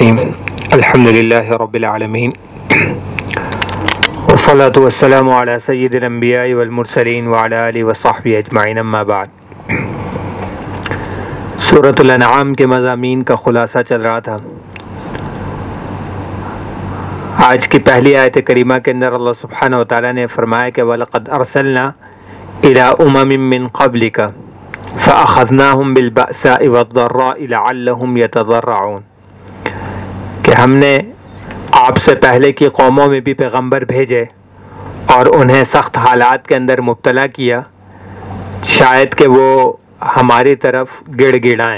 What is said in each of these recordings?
الرحیم الحمد للہ رب العالمین والصلاة والسلام علی سید الانبیاء والمرسلین وعلی آلہ وصحبہ اجمعین اما بعد۔ سورۃ الانعام کے مضامین کا خلاصہ چل رہا تھا۔ آج کی پہلی آیت کریمہ کے اندر اللہ سبحانہ وتعالی نے فرمایا کہ وَلَقَدْ أَرْسَلْنَا إِلَىٰ أُمَمٍ مِّن قَبْلِكَ فَأَخَذْنَاهُمْ بِالْبَأْسَاءِ وَالضَّرَّاءِ لَعَلَّهُمْ يَتَضَرَّعُونَ کہ ہم نے آپ سے پہلے کی قوموں میں بھی پیغمبر بھیجے اور انہیں سخت حالات کے اندر مبتلا کیا، شاید کہ وہ ہماری طرف گڑ گڑائیں۔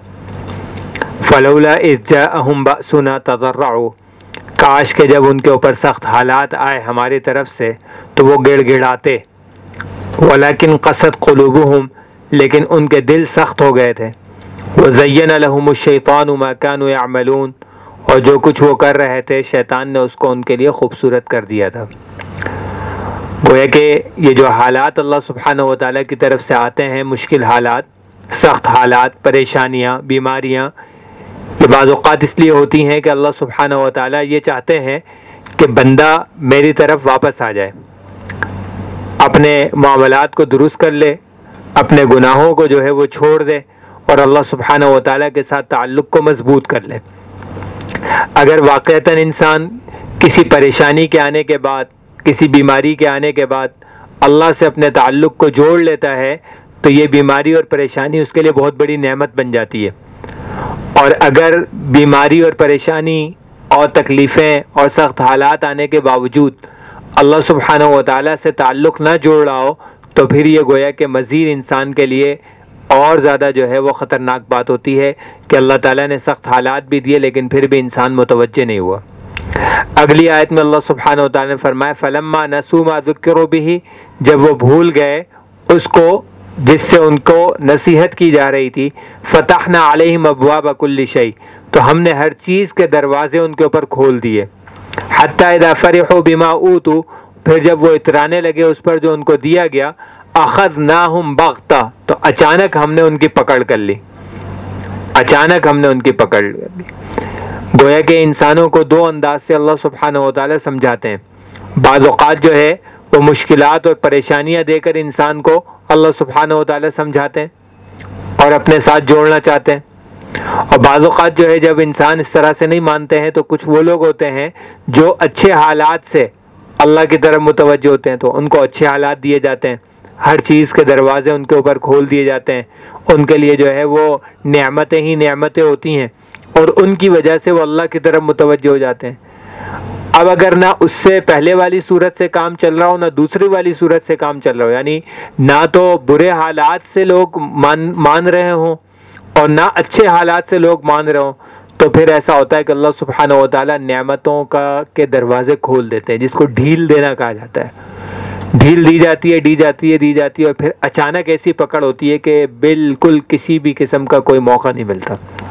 فَلَوْلَا إِذْ جَاءَهُمْ بَأْسُنَا تَضَرَّعُوا، کاش کہ جب ان کے اوپر سخت حالات آئے ہماری طرف سے تو وہ گڑ گڑاتے۔ وَلَكِنْ قَسَتْ قُلُوبُهُمْ، لیکن ان کے دل سخت ہو گئے تھے۔ وَزَيَّنَ لَهُمُ الشَّيْطَانُ مَا كَانُوا يَعْمَلُونَ، اور جو کچھ وہ کر رہے تھے شیطان نے اس کو ان کے لیے خوبصورت کر دیا تھا۔ گویا کہ یہ جو حالات اللہ سبحانہ وتعالی کی طرف سے آتے ہیں، مشکل حالات، سخت حالات، پریشانیاں، بیماریاں، یہ بعض اوقات اس لیے ہوتی ہیں کہ اللہ سبحانہ وتعالی یہ چاہتے ہیں کہ بندہ میری طرف واپس آ جائے، اپنے معاملات کو درست کر لے، اپنے گناہوں کو جو ہے وہ چھوڑ دے اور اللہ سبحانہ وتعالی کے ساتھ تعلق کو مضبوط کر لے۔ اگر واقعتاً انسان کسی پریشانی کے آنے کے بعد، کسی بیماری کے آنے کے بعد اللہ سے اپنے تعلق کو جوڑ لیتا ہے تو یہ بیماری اور پریشانی اس کے لیے بہت بڑی نعمت بن جاتی ہے۔ اور اگر بیماری اور پریشانی اور تکلیفیں اور سخت حالات آنے کے باوجود اللہ سبحانہ وتعالی سے تعلق نہ جوڑ رہا ہو تو پھر یہ گویا کہ مزید انسان کے لیے اور زیادہ جو ہے وہ خطرناک بات ہوتی ہے کہ اللہ تعالیٰ نے سخت حالات بھی دیے لیکن پھر بھی انسان متوجہ نہیں ہوا۔ اگلی آیت میں اللہ سبحانہ وتعالی نے فرمایا فَلَمَّا نَسُوا مَا ذُكِّرُوا بِهِ، جب وہ بھول گئے اس کو جس سے ان کو نصیحت کی جا رہی تھی، فَتَحْنَا عَلَيْهِمْ أَبْوَابَ كُلِّ شَيْءٍ، تو ہم نے ہر چیز کے دروازے ان کے اوپر کھول دیے۔ حَتَّى إِذَا فَرِحُوا بِمَا أُوتُوا، پھر جب وہ اترانے لگے اس پر جو ان کو دیا گیا، أَخَذْنَاهُمْ بَغْتَةً، تو اچانک ہم نے ان کی پکڑ کر لی، اچانک ہم نے ان کی پکڑ کر لی۔ گویا کہ انسانوں کو دو انداز سے اللہ سبحانہ وتعالی سمجھاتے ہیں۔ بعض اوقات جو ہے وہ مشکلات اور پریشانیاں دے کر انسان کو اللہ سبحانہ وتعالی سمجھاتے ہیں اور اپنے ساتھ جوڑنا چاہتے ہیں، اور بعض اوقات جو ہے جب انسان اس طرح سے نہیں مانتے ہیں تو کچھ وہ لوگ ہوتے ہیں جو اچھے حالات سے اللہ کی طرف متوجہ ہوتے ہیں تو ان کو اچھے حالات دیے جاتے ہیں، ہر چیز کے دروازے ان کے اوپر کھول دیے جاتے ہیں، ان کے لیے جو ہے وہ نعمتیں ہی نعمتیں ہوتی ہیں اور ان کی وجہ سے وہ اللہ کی طرف متوجہ ہو جاتے ہیں۔ اب اگر نہ اس سے پہلے والی صورت سے کام چل رہا ہو نہ دوسری والی صورت سے کام چل رہا ہو، یعنی نہ تو برے حالات سے لوگ مان رہے ہوں اور نہ اچھے حالات سے لوگ مان رہے ہوں، تو پھر ایسا ہوتا ہے کہ اللہ سبحانہ وتعالی نعمتوں کے دروازے کھول دیتے ہیں، جس کو ڈھیل دینا کہا جاتا ہے۔ ڈھیل دی جاتی ہے اور پھر اچانک ایسی پکڑ ہوتی ہے کہ بالکل کسی بھی قسم کا کوئی موقع نہیں ملتا۔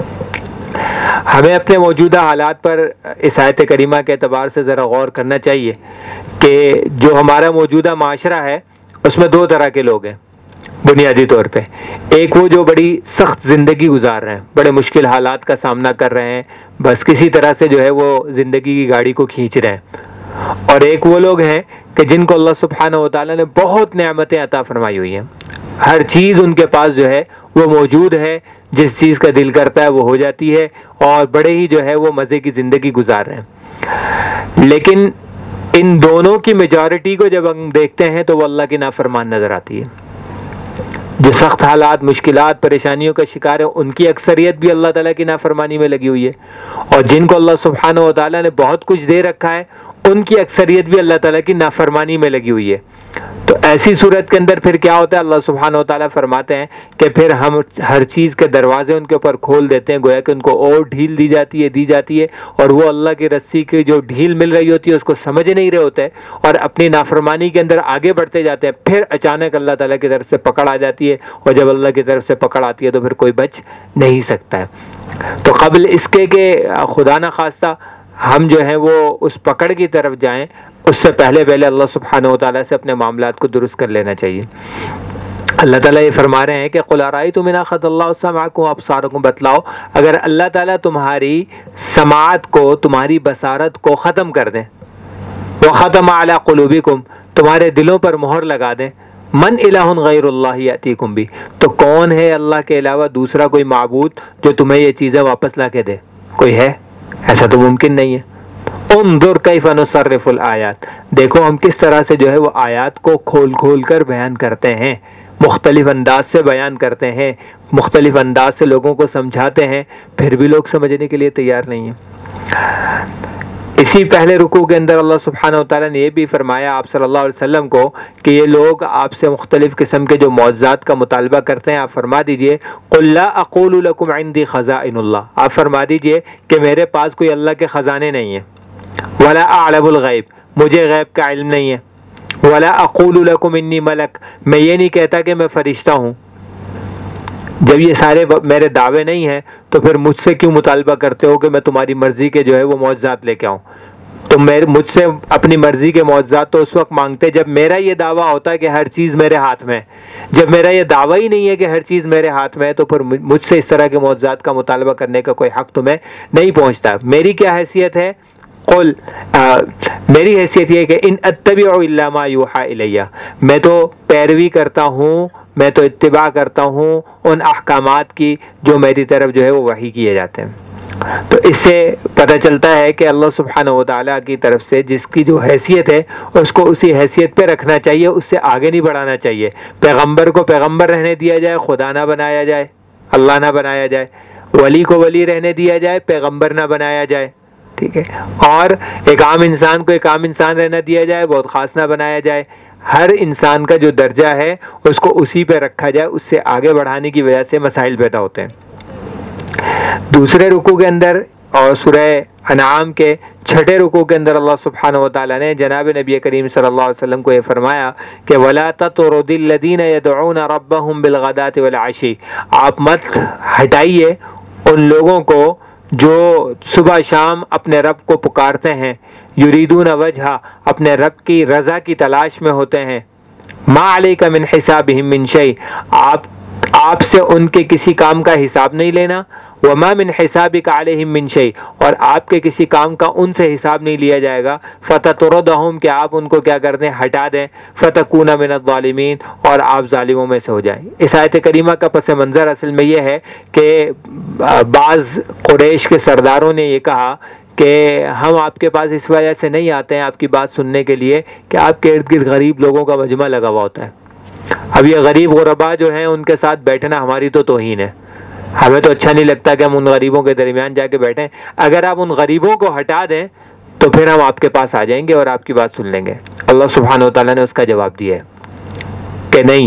ہمیں اپنے موجودہ حالات پر اس آیت کریمہ کے اعتبار سے ذرا غور کرنا چاہیے کہ جو ہمارا موجودہ معاشرہ ہے اس میں دو طرح کے لوگ ہیں بنیادی طور پہ۔ ایک وہ جو بڑی سخت زندگی گزار رہے ہیں، بڑے مشکل حالات کا سامنا کر رہے ہیں، بس کسی طرح سے جو ہے وہ زندگی کی گاڑی کو کھینچ رہے ہیں، اور ایک وہ لوگ ہیں کہ جن کو اللہ سبحانہ وتعالی نے بہت نعمتیں عطا فرمائی ہوئی ہیں، ہر چیز ان کے پاس جو ہے وہ موجود ہے، جس چیز کا دل کرتا ہے وہ ہو جاتی ہے، اور بڑے ہی جو ہے وہ مزے کی زندگی گزار رہے ہیں۔ لیکن ان دونوں کی میجورٹی کو جب ہم دیکھتے ہیں تو وہ اللہ کی نافرمان نظر آتی ہے۔ جو سخت حالات، مشکلات، پریشانیوں کا شکار ہے ان کی اکثریت بھی اللہ تعالیٰ کی نافرمانی میں لگی ہوئی ہے، اور جن کو اللہ سبحانہ وتعالی نے بہت کچھ دے رکھا ہے ان کی اکثریت بھی اللہ تعالیٰ کی نافرمانی میں لگی ہوئی ہے۔ تو ایسی صورت کے اندر پھر کیا ہوتا ہے، اللہ سبحانہ وتعالی فرماتے ہیں کہ پھر ہم ہر چیز کے دروازے ان کے اوپر کھول دیتے ہیں، گویا کہ ان کو اور ڈھیل دی جاتی ہے، اور وہ اللہ کی رسی کی جو ڈھیل مل رہی ہوتی ہے اس کو سمجھ نہیں رہے ہوتے اور اپنی نافرمانی کے اندر آگے بڑھتے جاتے ہیں۔ پھر اچانک اللہ تعالیٰ کی طرف سے پکڑ آ جاتی ہے، اور جب اللہ کی طرف سے پکڑ آتی ہے تو پھر کوئی بچ نہیں سکتا ہے۔ تو قبل اس کے کہ خدا نہ خواستہ ہم جو ہیں وہ اس پکڑ کی طرف جائیں، اس سے پہلے اللہ سبحانہ وتعالی سے اپنے معاملات کو درست کر لینا چاہیے۔ اللہ تعالیٰ یہ فرما رہے ہیں کہ قُلْ أَرَأَيْتُمْ إِنْ أَخَذَ اللَّهُ سَمْعَكُمْ وَأَبْصَارَكُمْ، بتلاؤ اگر اللہ تعالیٰ تمہاری سماعت کو، تمہاری بصارت کو ختم کر دیں، وَخَتَمَ عَلَىٰ قُلُوبِكُمْ، تمہارے دلوں پر مہر لگا دیں، من الہ غیر اللہ یاتیکم بھی، تو کون ہے اللہ کے علاوہ دوسرا کوئی معبود جو تمہیں یہ چیزیں واپس لا کے دے؟ کوئی ہے؟ ایسا تو ممکن نہیں ہے۔ انظر کیف نصرف الآیات، دیکھو ہم کس طرح سے جو ہے وہ آیات کو کھول کھول کر بیان کرتے ہیں، مختلف انداز سے بیان کرتے ہیں، مختلف انداز سے لوگوں کو سمجھاتے ہیں، پھر بھی لوگ سمجھنے کے لیے تیار نہیں ہیں۔ اسی پہلے رکوع کے اندر اللہ سبحانہ و تعالیٰ نے یہ بھی فرمایا آپ صلی اللہ علیہ وسلم کو کہ یہ لوگ آپ سے مختلف قسم کے جو معجزات کا مطالبہ کرتے ہیں، آپ فرما دیجئے قُلْ لَا أَقُولُ لَكُمْ عِنْدِي خَزَائِنُ اللَّهِ، آپ فرما دیجئے کہ میرے پاس کوئی اللہ کے خزانے نہیں ہیں، وَلَا أَعْلَمُ الْغَيْبِ، مجھے غیب کا علم نہیں ہے، وَلَا أَقُولُ لَكُمْ إِنِّي مَلَكٌ، میں یہ نہیں کہتا کہ میں فرشتہ ہوں۔ جب یہ سارے میرے دعوے نہیں ہیں تو پھر مجھ سے کیوں مطالبہ کرتے ہو کہ میں تمہاری مرضی کے جو ہے وہ معجزات لے کے آؤں؟ تم مجھ سے اپنی مرضی کے معجزات تو اس وقت مانگتے جب میرا یہ دعویٰ ہوتا ہے کہ ہر چیز میرے ہاتھ میں ہے۔ جب میرا یہ دعویٰ ہی نہیں ہے کہ ہر چیز میرے ہاتھ میں ہے تو پھر مجھ سے اس طرح کے معجزات کا مطالبہ کرنے کا کوئی حق تمہیں نہیں پہنچتا۔ میری کیا حیثیت ہے؟ میری حیثیت یہ ہے کہ ان اتبع الا ما یوحى الی، میں تو پیروی کرتا ہوں، میں تو اتباع کرتا ہوں ان احکامات کی جو میری طرف جو ہے وہ وحی کیے جاتے ہیں۔ تو اس سے پتہ چلتا ہے کہ اللہ سبحانہ و تعالیٰ کی طرف سے جس کی جو حیثیت ہے اس کو اسی حیثیت پہ رکھنا چاہیے، اس سے آگے نہیں بڑھانا چاہیے۔ پیغمبر کو پیغمبر رہنے دیا جائے، خدا نہ بنایا جائے، اللہ نہ بنایا جائے، ولی کو ولی رہنے دیا جائے، پیغمبر نہ بنایا جائے، ٹھیک ہے، اور ایک عام انسان کو ایک عام انسان رہنا دیا جائے، بہت خاص نہ بنایا جائے۔ ہر انسان کا جو درجہ ہے اس کو اسی پہ رکھا جائے، اس سے آگے بڑھانے کی وجہ سے مسائل پیدا ہوتے ہیں۔ دوسرے رکوع کے اندر اور سورہ انعام کے 6 رکوع کے اندر اللہ سبحانہ و تعالیٰ نے جناب نبی کریم صلی اللہ علیہ وسلم کو یہ فرمایا کہ وَلَا تَطْرُدِ الَّذِينَ يَدْعُونَ رَبَّهُمْ بِالْغَدَاةِ وَالْعَشِيِّ، آپ مت ہٹائیے ان لوگوں کو جو صبح شام اپنے رب کو پکارتے ہیں، یریدون وجہ، اپنے رب کی رضا کی تلاش میں ہوتے ہیں، ما علیک من حسابہم من شیء، آپ سے ان کے کسی کام کا حساب نہیں لینا، وما من حسابک علیہم من شیء، اور آپ کے کسی کام کا ان سے حساب نہیں لیا جائے گا، فتطردہم، کہ آپ ان کو کیا کر دیں، ہٹا دیں، فتکون من الظالمین، اور آپ ظالموں میں سے ہو جائیں۔ اس آیت کریمہ کا پس منظر اصل میں یہ ہے کہ بعض قریش کے سرداروں نے یہ کہا کہ ہم آپ کے پاس اس وجہ سے نہیں آتے ہیں آپ کی بات سننے کے لیے کہ آپ کے ارد گرد غریب لوگوں کا مجمع لگا ہوا ہوتا ہے، اب یہ غریب غربا جو ہیں ان کے ساتھ بیٹھنا ہماری تو توہین ہے، ہمیں تو اچھا نہیں لگتا کہ ہم ان غریبوں کے درمیان جا کے بیٹھیں، اگر آپ ان غریبوں کو ہٹا دیں تو پھر ہم آپ کے پاس آ جائیں گے اور آپ کی بات سن لیں گے۔ اللہ سبحانہ و تعالیٰ نے اس کا جواب دیا ہے کہ نہیں،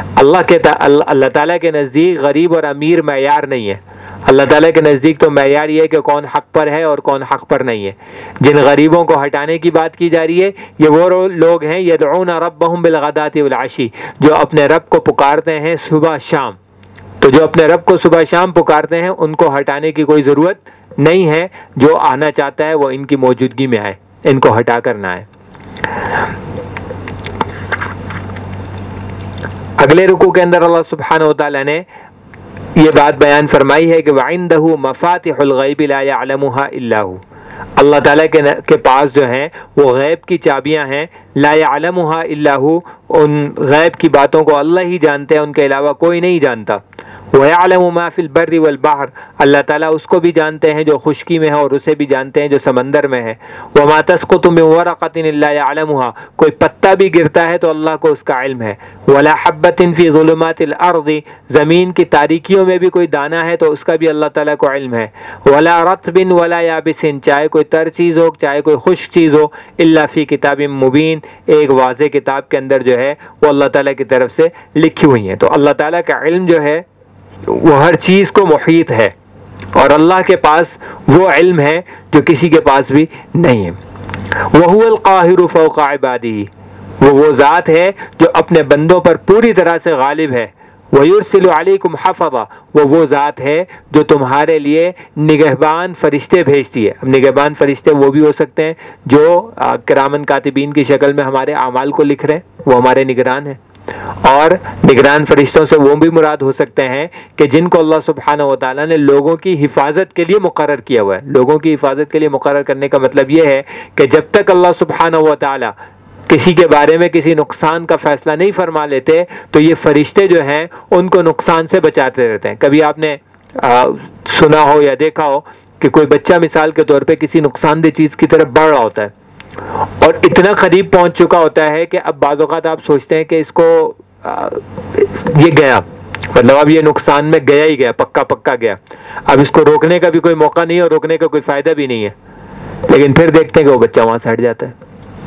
اللہ تعالیٰ کے نزدیک غریب اور امیر معیار نہیں ہے، اللہ تعالیٰ کے نزدیک تو معیار یہ ہے کہ کون حق پر ہے اور کون حق پر نہیں ہے۔ جن غریبوں کو ہٹانے کی بات کی جا رہی ہے یہ وہ لوگ ہیں یدعون ربہم بالغداۃ والعشی، جو اپنے رب کو پکارتے ہیں صبح شام، تو جو اپنے رب کو صبح شام پکارتے ہیں ان کو ہٹانے کی کوئی ضرورت نہیں ہے، جو آنا چاہتا ہے وہ ان کی موجودگی میں آئے، ان کو ہٹا کر نہ آئے۔ اگلے رکوع کے اندر اللہ سبحانہ و تعالیٰ نے یہ بات بیان فرمائی ہے کہ وَعِندَهُ مَفَاتِحُ الْغَيْبِ لَا يَعْلَمُهَا إِلَّا هُوَ، اللہ تعالیٰ کے پاس جو ہیں وہ غیب کی چابیاں ہیں، لا يعلمها الا هو، ان غیب کی باتوں کو اللہ ہی جانتے ہیں، ان کے علاوہ کوئی نہیں جانتا۔ وَيَعْلَمُ مَا فِي الْبَرِّ وَالْبَحْرِ، اللہ تعالیٰ اس کو بھی جانتے ہیں جو خشکی میں ہے اور اسے بھی جانتے ہیں جو سمندر میں ہے۔ وَمَا تَسْقُطُ مِن وَرَقَةٍ إِلَّا يَعْلَمُهَا، کوئی پتا بھی گرتا ہے تو اللہ کو اس کا علم ہے۔ وَلَا حَبَّةٍ فِي ظُلُمَاتِ الْأَرْضِ، زمین کی تاریکیوں میں بھی کوئی دانہ ہے تو اس کا بھی اللہ تعالیٰ کو علم ہے۔ وَلَا رَطْبٍ وَلَا يَابِسٍ، چاہے کوئی تر چیز ہو چاہے کوئی خشک چیز ہو، إِلَّا فِي كِتَابٍ مُبِينٍ، ایک واضح کتاب کے اندر جو ہے وہ اللہ تعالیٰ کی طرف سے لکھی ہوئی ہیں۔ تو اللہ تعالیٰ کا علم جو ہے وہ ہر چیز کو محیط ہے، اور اللہ کے پاس وہ علم ہے جو کسی کے پاس بھی نہیں ہے۔ وَهُوَ الْقَاهِرُ فَوْقَ عِبَادِهِ، وہ ذات ہے جو اپنے بندوں پر پوری طرح سے غالب ہے۔ وَيُرْسِلُ عَلَيْكُمْ حَفَظًا، وہ ذات ہے جو تمہارے لیے نگہبان فرشتے بھیجتی ہے۔ اب نگہبان فرشتے وہ بھی ہو سکتے ہیں جو کرامن کاتبین کی شکل میں ہمارے اعمال کو لکھ رہے ہیں، وہ ہمارے نگران ہیں، اور نگران فرشتوں سے وہ بھی مراد ہو سکتے ہیں کہ جن کو اللہ سبحانہ و تعالیٰ نے لوگوں کی حفاظت کے لیے مقرر کیا ہوا ہے. لوگوں کی حفاظت کے لیے مقرر کرنے کا مطلب یہ ہے کہ جب تک اللہ سبحانہ و تعالیٰ کسی کے بارے میں کسی نقصان کا فیصلہ نہیں فرما لیتے تو یہ فرشتے جو ہیں ان کو نقصان سے بچاتے رہتے ہیں. کبھی آپ نے سنا ہو یا دیکھا ہو کہ کوئی بچہ مثال کے طور پہ کسی نقصان دہ چیز کی طرف بڑھ رہا ہوتا ہے اور اتنا قریب پہنچ چکا ہوتا ہے کہ اب بعض اوقات آپ سوچتے ہیں کہ اس کو یہ گیا، مطلب اب یہ نقصان میں گیا ہی گیا، پکا گیا، اب اس کو روکنے کا بھی کوئی موقع نہیں ہے اور روکنے کا کوئی فائدہ بھی نہیں ہے، لیکن پھر دیکھتے ہیں کہ وہ بچہ وہاں سے ہٹ جاتا ہے.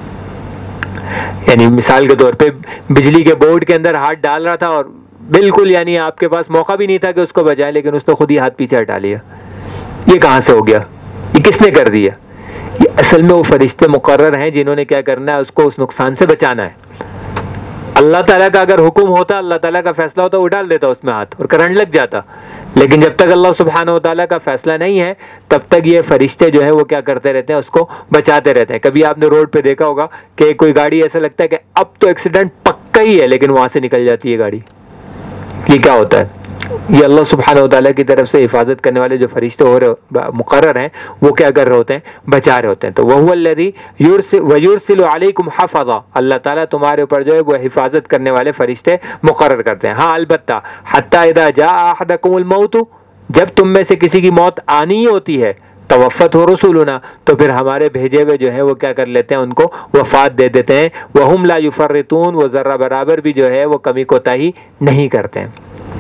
یعنی مثال کے طور پہ بجلی کے بورڈ کے اندر ہاتھ ڈال رہا تھا اور بالکل یعنی آپ کے پاس موقع بھی نہیں تھا کہ اس کو بچائے، لیکن اس نے خود ہی ہاتھ پیچھے ہٹا لیا. یہ کہاں سے ہو گیا؟ یہ کس نے کر دیا؟ یہ اصل میں وہ فرشتے مقرر ہیں جنہوں نے کیا کرنا ہے، اس کو اس نقصان سے بچانا ہے. اللہ تعالیٰ کا اگر حکم ہوتا، اللہ تعالیٰ کا فیصلہ ہوتا، وہ ڈال دیتا اس میں ہاتھ اور کرنٹ لگ جاتا، لیکن جب تک اللہ سبحانہ و تعالیٰ کا فیصلہ نہیں ہے تب تک یہ فرشتے جو ہے وہ کیا کرتے رہتے ہیں، اس کو بچاتے رہتے ہیں. کبھی آپ نے روڈ پہ دیکھا ہوگا کہ کوئی گاڑی ایسا لگتا ہے کہ اب تو ایکسیڈنٹ پکا ہی ہے، لیکن وہاں سے نکل جاتی ہے گاڑی. یہ کیا ہوتا ہے؟ یہ اللہ سبحانہ و تعالیٰ کی طرف سے حفاظت کرنے والے جو فرشتے ہو رہے مقرر ہیں وہ کیا کر رہے ہوتے ہیں؟ بچا رہے ہوتے ہیں. تو وَهُوَ الَّذِي وَيُرْسِلُ عَلَيْكُمْ حَفَظًا، اللہ تعالیٰ تمہارے اوپر جو ہے وہ حفاظت کرنے والے فرشتے مقرر کرتے ہیں. ہاں البتہ حَتَّى إِذَا جَاءَ أَحَدَكُمُ الْمَوْتُ، جب تم میں سے کسی کی موت آنی ہی ہوتی ہے، توفته رسولنا، تو پھر ہمارے بھیجے ہوئے جو ہے وہ کیا کر لیتے ہیں، ان کو وفات دے دیتے ہیں. وَهُمْ لَا يُفَرِّطُونَ، وہ ذرہ برابر بھی جو ہے وہ کمی کوتاہی نہیں کرتے ہیں.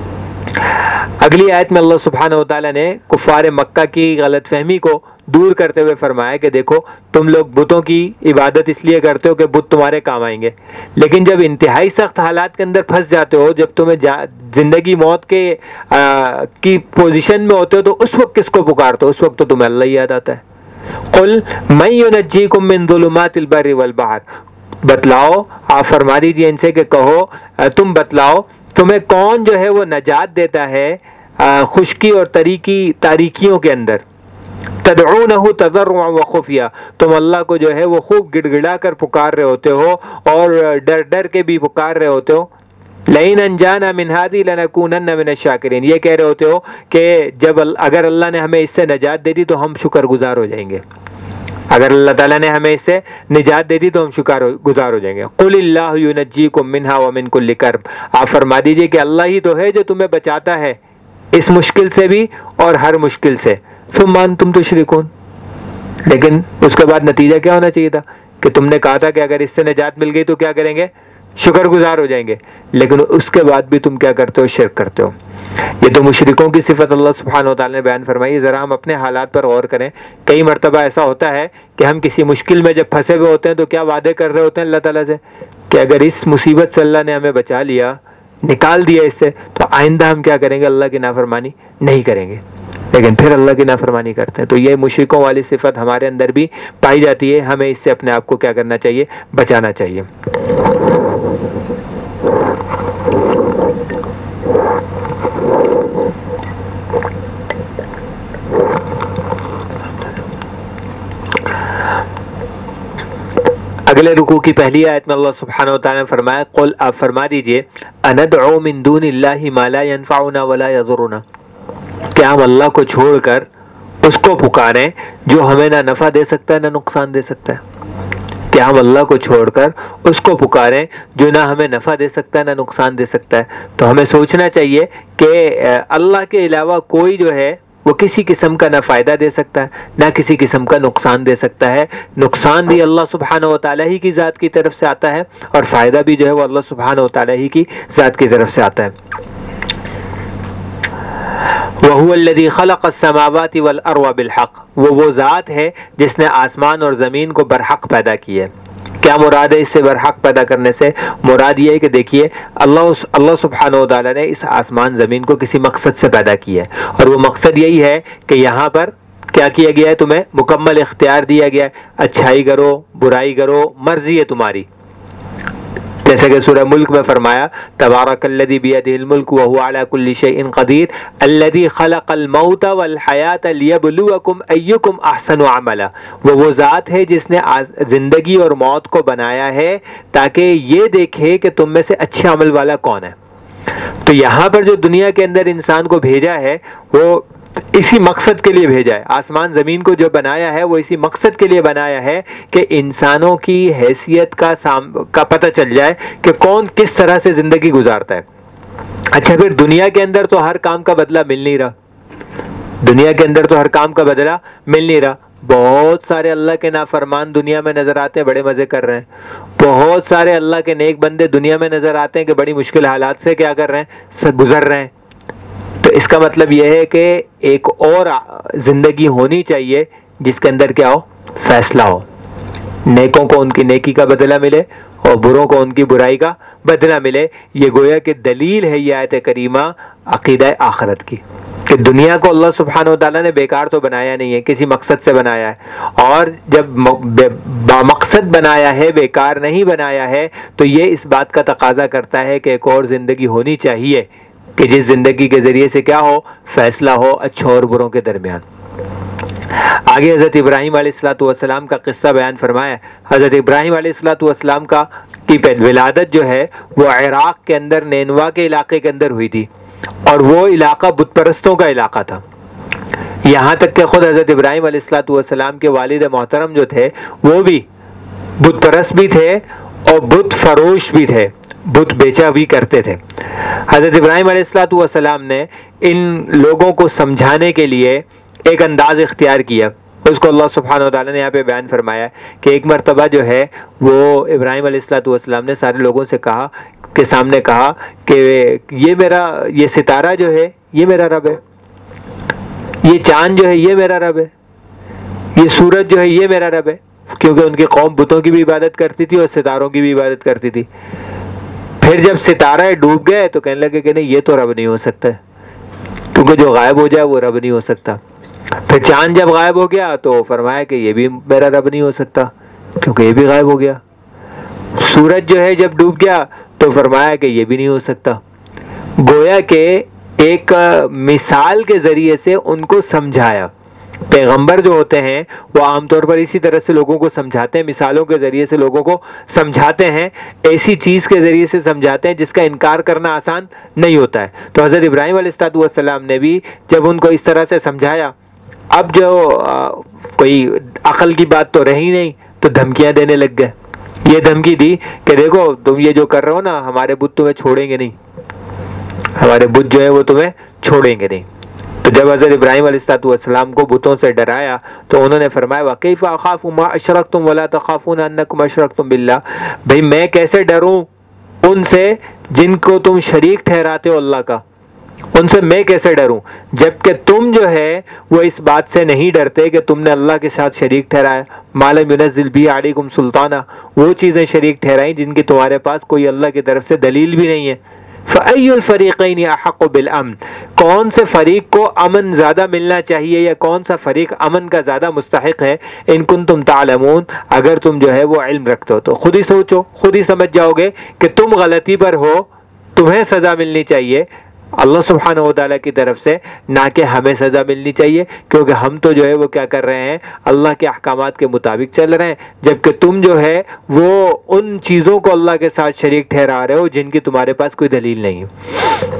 اگلی آیت میں اللہ سبحانہ و تعالیٰ نے کفار مکہ کی غلط فہمی کو دور کرتے ہوئے فرمایا کہ دیکھو تم لوگ بتوں کی عبادت اس لیے کرتے ہو کہ بت تمہارے کام آئیں گے، لیکن جب انتہائی سخت حالات کے اندر پھنس جاتے ہو، جب تمہیں زندگی موت کے کی پوزیشن میں ہوتے ہو، تو اس وقت کس کو پکارتے ہو؟ اس وقت تو تمہیں اللہ ہی یاد آتا ہے. قل من ینجیکم من ظلمات البر والبحر، بتلاؤ، آپ فرما دیجیے ان سے کہ کہو تم بتلاؤ تمہیں کون جو ہے وہ نجات دیتا ہے خشکی اور تاریکیوں کے اندر. تدعونہ تضرعا وخفیہ، تم اللہ کو جو ہے وہ خوب گڑ گڑا کر پکار رہے ہوتے ہو اور ڈر ڈر کے بھی پکار رہے ہوتے ہو. لئن انجانا من ہذہ لنکونن من الشاکرین، یہ کہہ رہے ہوتے ہو کہ اگر اللہ نے ہمیں اس سے نجات دے دی تو ہم شکر گزار ہو جائیں گے، اگر اللہ تعالیٰ نے ہمیں اس سے نجات دے دی تو ہم شکر گزار ہو جائیں گے. قل اللہ ینجیکم منہا ومن کل کرب، آپ فرما دیجئے کہ اللہ ہی تو ہے جو تمہیں بچاتا ہے اس مشکل سے بھی اور ہر مشکل سے. ثم انتم تشرکون، لیکن اس کے بعد نتیجہ کیا ہونا چاہیے تھا کہ تم نے کہا تھا کہ اگر اس سے نجات مل گئی تو کیا کریں گے؟ شکر گزار ہو جائیں گے، لیکن اس کے بعد بھی تم کیا کرتے ہو؟ شرک کرتے ہو. یہ تو مشرکوں کی صفت اللہ سبحانہ و تعالیٰ نے بیان فرمائی. ذرا ہم اپنے حالات پر غور کریں. کئی مرتبہ ایسا ہوتا ہے کہ ہم کسی مشکل میں جب پھنسے ہوئے ہوتے ہیں تو کیا وعدے کر رہے ہوتے ہیں اللہ تعالیٰ سے کہ اگر اس مصیبت سے اللہ نے ہمیں بچا لیا، نکال دیا اس سے، تو آئندہ ہم کیا کریں گے؟ اللہ کی نافرمانی نہیں کریں گے، لیکن پھر اللہ کی نافرمانی کرتے ہیں. تو یہ مشرکوں والی صفت ہمارے اندر بھی پائی جاتی ہے. ہمیں اس سے اپنے آپ کو کیا کرنا چاہیے؟ بچانا چاہیے. اگلے رکوع کی پہلی آیت میں اللہ سبحانہ و تعالیٰ نے فرمایا قل، آپ فرما دیجئے اندعو من دون اللہ ما لا ينفعنا ولا يضرنا، کیا ہم اللہ کو چھوڑ کر اس کو پکاریں جو ہمیں نہ نفع دے سکتا ہے نہ نقصان دے سکتا ہے؟ کیا ہم اللہ کو چھوڑ کر اس کو پکاریں جو نہ ہمیں نفع دے سکتا ہے نہ نقصان دے سکتا ہے؟ تو ہمیں سوچنا چاہیے کہ اللہ کے علاوہ کوئی جو ہے وہ کسی قسم کا نہ فائدہ دے سکتا ہے نہ کسی قسم کا نقصان دے سکتا ہے. نقصان بھی اللہ سبحانہ و تعالیٰ ہی کی ذات کی طرف سے آتا ہے اور فائدہ بھی جو ہے وہ اللہ سبحانہ و تعالیٰ ہی کی ذات کی طرف سے آتا ہے. وَهُوَ الَّذِي خَلَقَ السَّمَاوَاتِ وَالْأَرْضَ بِالْحَقِّ، وہ ذات ہے جس نے آسمان اور زمین کو برحق پیدا کی ہے. کیا مراد ہے اس سے برحق پیدا کرنے سے؟ مراد یہ ہے کہ دیکھیے اللہ سبحانہ و تعالیٰ نے اس آسمان زمین کو کسی مقصد سے پیدا کیا ہے، اور وہ مقصد یہی ہے کہ یہاں پر کیا کیا گیا ہے؟ تمہیں مکمل اختیار دیا گیا ہے. اچھائی کرو، برائی کرو، مرضی ہے تمہاری. جیسا کہ سورہ ملک میں فرمایا تبارک الذی بیدہ الملک وہو علی کل شیء قدیر الذی خلق الموت والحیاۃ لیبلوکم ایکم احسن عملا، وہ ذات ہے جس نے زندگی اور موت کو بنایا ہے تاکہ یہ دیکھے کہ تم میں سے اچھے عمل والا کون ہے۔ تو یہاں پر جو دنیا کے اندر انسان کو بھیجا ہے وہ اسی مقصد کے لیے بھیجا ہے، آسمان زمین کو جو بنایا ہے وہ اسی مقصد کے لیے بنایا ہے کہ انسانوں کی حیثیت کا پتہ چل جائے کہ کون کس طرح سے زندگی گزارتا ہے۔ اچھا، پھر دنیا کے اندر تو ہر کام کا بدلہ مل نہیں رہا، دنیا کے اندر تو ہر کام کا بدلہ مل نہیں رہا۔ بہت سارے اللہ کے نافرمان دنیا میں نظر آتے ہیں، بڑے مزے کر رہے ہیں۔ بہت سارے اللہ کے نیک بندے دنیا میں نظر آتے ہیں کہ بڑی مشکل حالات سے کیا کر رہے ہیں، گزر رہے ہیں۔ تو اس کا مطلب یہ ہے کہ ایک اور زندگی ہونی چاہیے جس کے اندر کیا ہو، فیصلہ ہو، نیکوں کو ان کی نیکی کا بدلہ ملے اور بروں کو ان کی برائی کا بدلہ ملے۔ یہ گویا کہ دلیل ہے یہ آیت کریمہ عقیدہ آخرت کی، کہ دنیا کو اللہ سبحانہ و تعالیٰ نے بیکار تو بنایا نہیں ہے، کسی مقصد سے بنایا ہے، اور جب بامقصد بنایا ہے، بیکار نہیں بنایا ہے، تو یہ اس بات کا تقاضا کرتا ہے کہ ایک اور زندگی ہونی چاہیے کہ جس زندگی کے ذریعے سے کیا ہو، فیصلہ ہو اچھوں اور بروں کے درمیان۔ آگے حضرت ابراہیم علیہ السلام کا قصہ بیان فرمایا۔ حضرت ابراہیم علیہ السلام کی ولادت جو ہے وہ عراق کے اندر نینوا کے علاقے کے اندر ہوئی تھی، اور وہ علاقہ بت پرستوں کا علاقہ تھا، یہاں تک کہ خود حضرت ابراہیم علیہ السلام کے والد محترم جو تھے وہ بھی بت پرست بھی تھے اور بت فروش بھی تھے، بت بیچا بھی کرتے تھے۔ حضرت ابراہیم علیہ السلام نے ان لوگوں کو سمجھانے کے لیے ایک انداز اختیار کیا، اس کو اللہ سبحانہ وتعالی نے یہاں پہ بیان فرمایا کہ ایک مرتبہ جو ہے وہ ابراہیم علیہ السلام نے سارے لوگوں سے کہا کہ سامنے کہا کہ یہ ستارہ جو ہے یہ میرا رب ہے، یہ چاند جو ہے یہ میرا رب ہے، یہ سورج جو ہے یہ میرا رب ہے، کیونکہ ان کی قوم بتوں کی بھی عبادت کرتی تھی اور ستاروں کی بھی عبادت کرتی تھی۔ پھر جب ستارہ ڈوب گئے تو کہنے لگے کہ نہیں، یہ تو رب نہیں ہو سکتا، کیونکہ جو غائب ہو جائے وہ رب نہیں ہو سکتا۔ پھر چاند جب غائب ہو گیا تو فرمایا کہ یہ بھی میرا رب نہیں ہو سکتا، کیونکہ یہ بھی غائب ہو گیا۔ سورج جو ہے جب ڈوب گیا تو فرمایا کہ یہ بھی نہیں ہو سکتا۔ گویا کہ ایک مثال کے ذریعے سے ان کو سمجھایا۔ پیغمبر جو ہوتے ہیں وہ عام طور پر اسی طرح سے لوگوں کو سمجھاتے ہیں، مثالوں کے ذریعے سے لوگوں کو سمجھاتے ہیں، ایسی چیز کے ذریعے سے سمجھاتے ہیں جس کا انکار کرنا آسان نہیں ہوتا ہے۔ تو حضرت ابراہیم علیہ السلام نے بھی جب ان کو اس طرح سے سمجھایا، اب جو کوئی عقل کی بات تو رہی نہیں تو دھمکیاں دینے لگ گئے۔ یہ دھمکی دی کہ دیکھو تم یہ جو کر رہے ہو نا، ہمارے بت تمہیں چھوڑیں گے نہیں، ہمارے بت جو ہے وہ تمہیں چھوڑیں گے نہیں۔ تو جب حضرت ابراہیم علیہ السلام کو بتوں سے ڈرایا تو انہوں نے فرمایا وَكَيْفَ أَخَافُ مَا أَشْرَكْتُمْ وَلَا تَخَافُونَ أَنَّكُمْ أَشْرَكْتُمْ بِاللَّهِ، بھئی میں کیسے ڈروں ان سے جن کو تم شریک ٹھہراتے ہو اللہ کا، ان سے میں کیسے ڈروں جبکہ تم جو ہے وہ اس بات سے نہیں ڈرتے کہ تم نے اللہ کے ساتھ شریک ٹھہرایا، مَا لَمْ يُنَزِّلْ بِهِ عَلَيْكُمْ سُلْطَانًا، وہ چیزیں شریک ٹھہرائیں جن کی تمہارے پاس کوئی اللہ کی طرف سے دلیل بھی نہیں ہے۔ فَأَيُّ الْفَرِيقَيْنِ أَحَقُّ بِالْأَمْنِ، کون سے فریق کو امن زیادہ ملنا چاہیے یا کون سا فریق امن کا زیادہ مستحق ہے، ان کنتم تعلمون، اگر تم جو ہے وہ علم رکھتے ہو تو خود ہی سوچو، خود ہی سمجھ جاؤ گے کہ تم غلطی پر ہو، تمہیں سزا ملنی چاہیے اللہ سبحانہ و تعالیٰ کی طرف سے، نہ کہ ہمیں سزا ملنی چاہیے، کیونکہ ہم تو جو ہے وہ کیا کر رہے ہیں، اللہ کے احکامات کے مطابق چل رہے ہیں، جبکہ تم جو ہے وہ ان چیزوں کو اللہ کے ساتھ شریک ٹھہرا رہے ہو جن کی تمہارے پاس کوئی دلیل نہیں ہے۔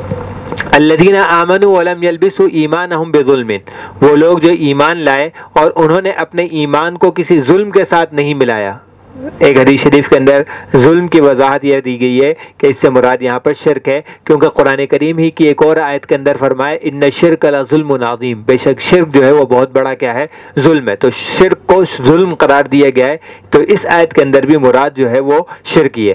الذین آمنوا ولم یلبسوا ایمانہم بظلم، وہ لوگ جو ایمان لائے اور انہوں نے اپنے ایمان کو کسی ظلم کے ساتھ نہیں ملایا۔ ایک حدیث شریف کے اندر ظلم کی وضاحت یہ دی گئی ہے کہ اس سے مراد یہاں پر شرک ہے، کیونکہ قرآن کریم ہی کی ایک اور آیت کے اندر فرمائے ان الشرک لظلم عظیم، بے شک شرک جو ہے وہ بہت بڑا کیا ہے، ظلم ہے۔ تو شرک کو ظلم قرار دیا گیا ہے، تو اس آیت کے اندر بھی مراد جو ہے وہ شرک ہی ہے۔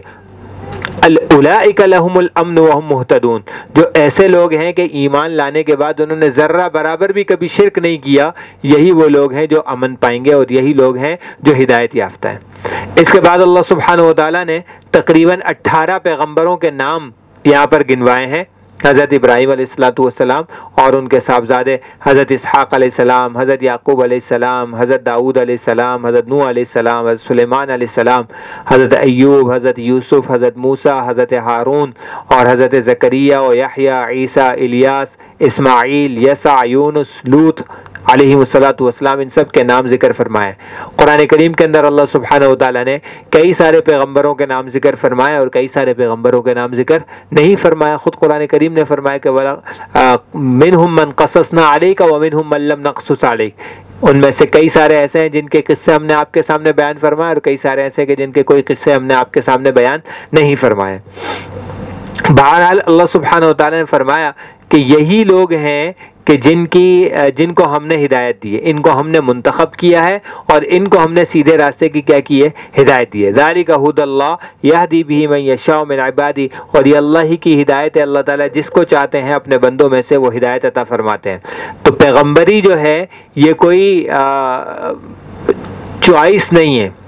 اولئک لہم الامن وہم مہتدون، جو ایسے لوگ ہیں کہ ایمان لانے کے بعد انہوں نے ذرہ برابر بھی کبھی شرک نہیں کیا، یہی وہ لوگ ہیں جو امن پائیں گے اور یہی لوگ ہیں جو ہدایت یافتہ ہیں۔ اس کے بعد اللہ سبحانہ و تعالیٰ نے تقریباً 18 پیغمبروں کے نام یہاں پر گنوائے ہیں حضرت ابراہیم علیہ السلام اور ان کے صاحبزادے حضرت اسحاق علیہ السلام، حضرت یعقوب علیہ السلام، حضرت داؤد علیہ السلام، حضرت نوح علیہ السلام، حضرت سلیمان علیہ السلام، حضرت ایوب، حضرت یوسف، حضرت موسیٰ، حضرت ہارون اور حضرت زکریا و یحییٰ، عیسیٰ، الیاس، اسماعیل، یسع، یونس، لوط علیہ السلام، ان سب کے نام ذکر فرمائے۔ قرآن کریم کے اندر اللہ سبحانہ وتعالیٰ نے کئی سارے پیغمبروں کے نام ذکر فرمائے اور کئی سارے پیغمبروں کے نام ذکر نہیں فرمایا۔ خود قرآن کریم نے فرمایا کہ منہم من قصصنا علیک ومنہم من لم نقصص علیک، ان میں سے کئی سارے ایسے ہیں جن کے قصے ہم نے آپ کے سامنے بیان فرمائے اور کئی سارے ایسے کہ جن کے کوئی قصے ہم نے آپ کے سامنے بیان نہیں فرمائے۔ بہرحال اللہ سبحانہ وتعالیٰ نے فرمایا کہ یہی لوگ ہیں کہ جن کو ہم نے ہدایت دی ہے، ان کو ہم نے منتخب کیا ہے اور ان کو ہم نے سیدھے راستے کی کیا کی ہے، ہدایت دی ہے۔ ذالک ھدی اللہ یہدی بہ من یشاء من عبادہ، اور یہ اللہ ہی کی ہدایت ہے، اللہ تعالیٰ جس کو چاہتے ہیں اپنے بندوں میں سے وہ ہدایت عطا فرماتے ہیں۔ تو پیغمبری جو ہے یہ کوئی چوائس نہیں ہے،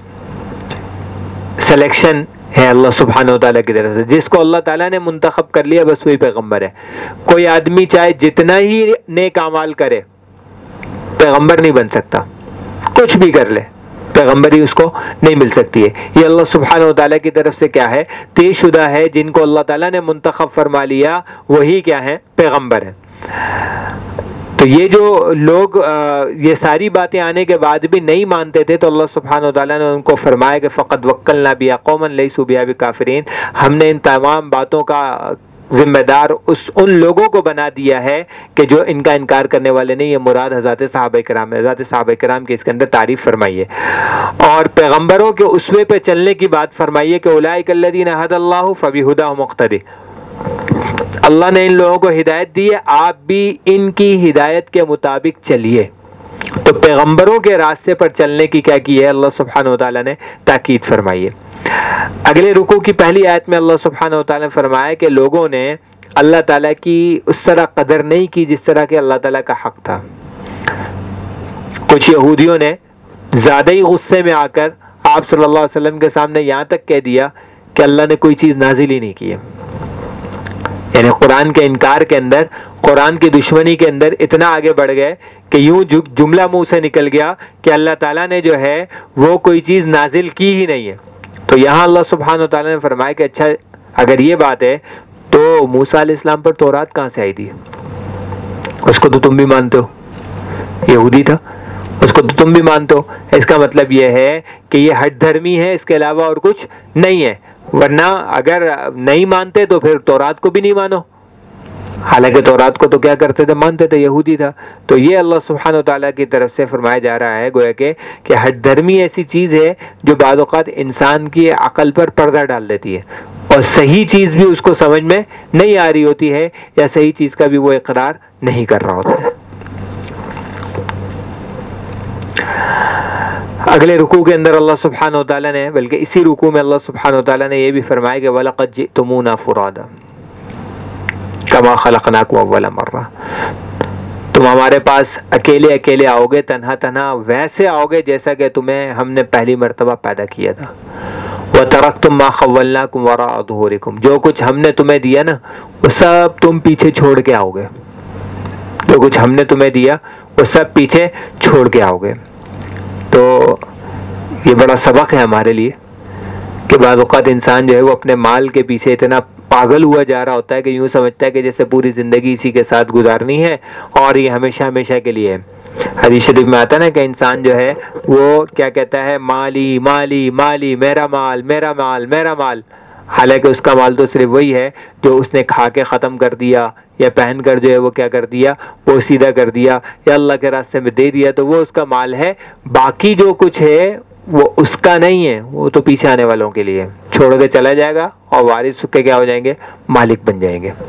سلیکشن ہے اللہ سبحانہ وتعالیٰ کی طرف سے، جس کو اللہ تعالیٰ نے منتخب کر لیا بس وہی پیغمبر ہے۔ کوئی آدمی چاہے جتنا ہی نیک اعمال کرے پیغمبر نہیں بن سکتا، کچھ بھی کر لے پیغمبری اس کو نہیں مل سکتی ہے۔ یہ اللہ سبحانہ وتعالیٰ کی طرف سے کیا ہے، طے شدہ ہے، جن کو اللہ تعالیٰ نے منتخب فرما لیا وہی کیا ہے، پیغمبر ہے۔ تو یہ جو لوگ یہ ساری باتیں آنے کے بعد بھی نہیں مانتے تھے تو اللہ سبحانہ وتعالیٰ نے ان کو فرمایا کہ فقد وکلنا بہا قوما لیسوا بہا بکافرین، ہم نے ان تمام باتوں کا ذمہ دار ان لوگوں کو بنا دیا ہے کہ جو ان کا انکار کرنے والے نہیں۔ یہ مراد حضرات صحابہ کرام ہے، حضرات صحابہ کرام کی اس کے اندر تعریف فرمائیے اور پیغمبروں کے اسوے پہ چلنے کی بات فرمائیے کہ اولئک الذین ھدی اللہ فبہداہ مقتدی، اللہ نے ان لوگوں کو ہدایت دی ہے، آپ بھی ان کی ہدایت کے مطابق چلیے۔ تو پیغمبروں کے راستے پر چلنے کی کیا کی ہے، اللہ سبحانہ وتعالیٰ نے تاکید فرمائی ہے۔ اگلے رکوع کی پہلی آیت میں اللہ سبحانہ وتعالیٰ نے فرمایا کہ لوگوں نے اللہ تعالیٰ کی اس طرح قدر نہیں کی جس طرح کہ اللہ تعالیٰ کا حق تھا۔ کچھ یہودیوں نے زیادہ ہی غصے میں آ کر آپ صلی اللہ علیہ وسلم کے سامنے یہاں تک کہہ دیا کہ اللہ نے کوئی چیز نازل ہی نہیں کی ہے، یعنی قرآن کے انکار کے اندر، قرآن کی دشمنی کے اندر اتنا آگے بڑھ گئے کہ یوں جملہ منہ سے نکل گیا کہ اللہ تعالیٰ نے جو ہے وہ کوئی چیز نازل کی ہی نہیں ہے۔ تو یہاں اللہ سبحانہ وتعالیٰ نے فرمایا کہ اچھا اگر یہ بات ہے تو موسیٰ علیہ السلام پر تورات کہاں سے آئی تھی؟ اس کو تو تم بھی مانتے ہو، یہودی تھا، اس کو تو تم بھی مانتے ہو۔ اس کا مطلب یہ ہے کہ یہ ہٹ دھرمی ہے، اس کے علاوہ اور کچھ نہیں ہے، ورنہ اگر نہیں مانتے تو پھر تورات کو بھی نہیں مانو، حالانکہ تورات کو تو کیا کرتے تھے، مانتے تھے، یہودی تھا۔ تو یہ اللہ سبحانہ وتعالیٰ کی طرف سے فرمایا جا رہا ہے گویا کہ ہٹ دھرمی ایسی چیز ہے جو بعض اوقات انسان کی عقل پر پردہ ڈال دیتی ہے اور صحیح چیز بھی اس کو سمجھ میں نہیں آ رہی ہوتی ہے یا صحیح چیز کا بھی وہ اقرار نہیں کر رہا ہوتا ہے۔ اگلے رکوع کے اندر اللہ سبحانہ وتعالیٰ نے، بلکہ اسی رکوع میں اللہ سبحانہ وتعالیٰ نے یہ بھی فرمایا کہ وَلَقَدْ جِئْتُمُونَا فُرَادًا كَمَا خَلَقْنَاكُمْ أَوَّلَ مَرَّةٍ، تم ہمارے پاس اکیلے اکیلے آؤ گے، تنہا تنہا ویسے آؤ گے جیسا کہ تمہیں ہم نے پہلی مرتبہ پیدا کیا تھا۔ وَتَرَكْتُم مَّا خَوَّلْنَاكُمْ وَرَاءَ ظُهُورِكُمْ، جو کچھ ہم نے تمہیں دیا نا وہ سب تم پیچھے چھوڑ کے آؤ گے، جو کچھ ہم نے تمہیں دیا وہ سب پیچھے چھوڑ کے آؤ گے۔ تو یہ بڑا سبق ہے ہمارے لیے کہ بعض اوقات انسان جو ہے وہ اپنے مال کے پیچھے اتنا پاگل ہوا جا رہا ہوتا ہے کہ یوں سمجھتا ہے کہ جیسے پوری زندگی اسی کے ساتھ گزارنی ہے اور یہ ہمیشہ ہمیشہ کے لیے ہے۔ حدیث شریف میں آتا ہے نا کہ انسان جو ہے وہ کیا کہتا ہے، مالی مالی مالی، میرا مال میرا مال میرا مال، حالانکہ اس کا مال تو صرف وہی ہے جو اس نے کھا کے ختم کر دیا یا پہن کر جو ہے وہ کیا کر دیا، وہ سیدھا کر دیا یا اللہ کے راستے میں دے دیا، تو وہ اس کا مال ہے۔ باقی جو کچھ ہے وہ اس کا نہیں ہے، وہ تو پیچھے آنے والوں کے لیے چھوڑ کے چلا جائے گا اور وارث کے کیا ہو جائیں گے، مالک بن جائیں گے۔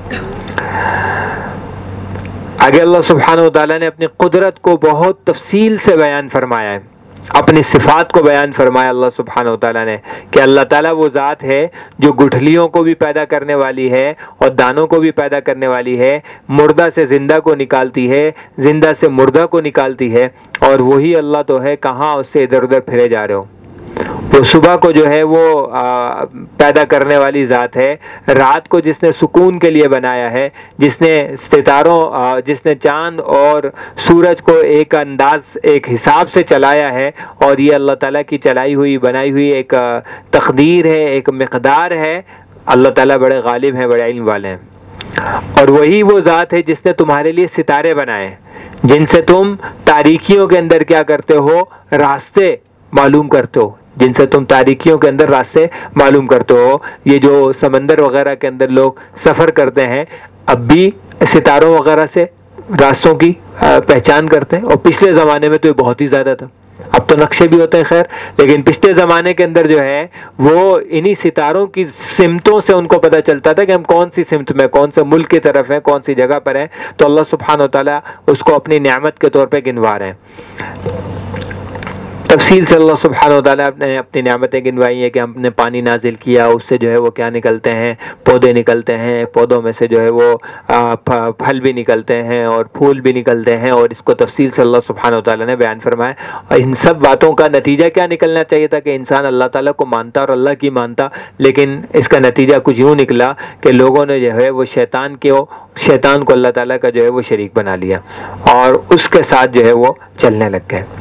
آگے اللہ سبحانہ وتعالیٰ نے اپنی قدرت کو بہت تفصیل سے بیان فرمایا ہے، اپنی صفات کو بیان فرمایا اللہ سبحانہ وتعالیٰ نے کہ اللہ تعالیٰ وہ ذات ہے جو گٹھلیوں کو بھی پیدا کرنے والی ہے اور دانوں کو بھی پیدا کرنے والی ہے، مردہ سے زندہ کو نکالتی ہے، زندہ سے مردہ کو نکالتی ہے، اور وہی اللہ تو ہے، کہاں اس سے ادھر ادھر پھرے جا رہے ہو۔ وہ صبح کو جو ہے وہ پیدا کرنے والی ذات ہے، رات کو جس نے سکون کے لیے بنایا ہے، جس نے ستاروں جس نے چاند اور سورج کو ایک انداز ایک حساب سے چلایا ہے، اور یہ اللہ تعالیٰ کی چلائی ہوئی بنائی ہوئی ایک تقدیر ہے، ایک مقدار ہے۔ اللہ تعالیٰ بڑے غالب ہیں، بڑے علم والے ہیں۔ اور وہی وہ ذات ہے جس نے تمہارے لیے ستارے بنائے، جن سے تم تاریکیوں کے اندر کیا کرتے ہو، راستے معلوم کرتے ہو، جن سے تم تاریکیوں کے اندر راستے معلوم کرتے ہو۔ یہ جو سمندر وغیرہ کے اندر لوگ سفر کرتے ہیں، اب بھی ستاروں وغیرہ سے راستوں کی پہچان کرتے ہیں، اور پچھلے زمانے میں تو یہ بہت ہی زیادہ تھا، اب تو نقشے بھی ہوتے ہیں خیر، لیکن پچھلے زمانے کے اندر جو ہے وہ انہی ستاروں کی سمتوں سے ان کو پتہ چلتا تھا کہ ہم کون سی سمت میں، کون سے ملک کی طرف ہیں، کون سی جگہ پر ہیں۔ تو اللہ سبحانہ و تعالیٰ اس کو اپنی نعمت کے طور پہ گنوا رہے ہیں۔ تفصیل سے اللہ سبحانہ و تعالیٰ نے اپنی نعمتیں گنوائی ہیں کہ ہم نے پانی نازل کیا، اس سے جو ہے وہ کیا نکلتے ہیں، پودے نکلتے ہیں، پودوں میں سے جو ہے وہ پھل بھی نکلتے ہیں اور پھول بھی نکلتے ہیں، اور اس کو تفصیل سے اللہ سبحانہ و تعالیٰ نے بیان فرمایا۔ اور ان سب باتوں کا نتیجہ کیا نکلنا چاہیے تھا کہ انسان اللہ تعالیٰ کو مانتا اور اللہ کی مانتا، لیکن اس کا نتیجہ کچھ یوں نکلا کہ لوگوں نے جو ہے وہ شیطان کو اللہ تعالیٰ کا جو ہے وہ شریک بنا لیا، اور اس کے ساتھ جو ہے وہ چلنے لگ گئے۔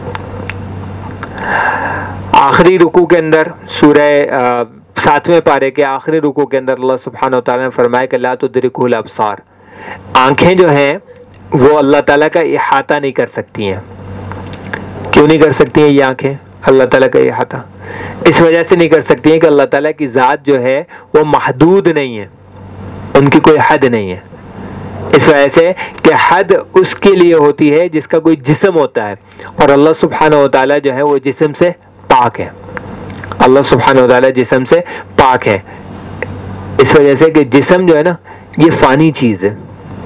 آخری رکوع کے اندر سورہ 7ویں پارے کے آخری رکوع کے اندر اللہ سبحانہ و تعالیٰ نے فرمایا کہ لا تدرکہ الابصار، آنکھیں جو ہیں وہ اللہ تعالیٰ کا احاطہ نہیں کر سکتی ہیں۔ کیوں نہیں کر سکتی ہیں یہ آنکھیں اللہ تعالیٰ کا احاطہ؟ اس وجہ سے نہیں کر سکتی ہیں کہ اللہ تعالیٰ کی ذات جو ہے وہ محدود نہیں ہے، ان کی کوئی حد نہیں ہے، اس وجہ سے کہ حد اس کے لیے ہوتی ہے جس کا کوئی جسم ہوتا ہے، اور اللہ سبحانہ و تعالیٰ جو ہے وہ جسم سے پاک ہے، اللہ سبحانہ و تعالیٰ جسم سے پاک ہے، اس وجہ سے کہ جسم جو ہے نا یہ فانی چیز ہے،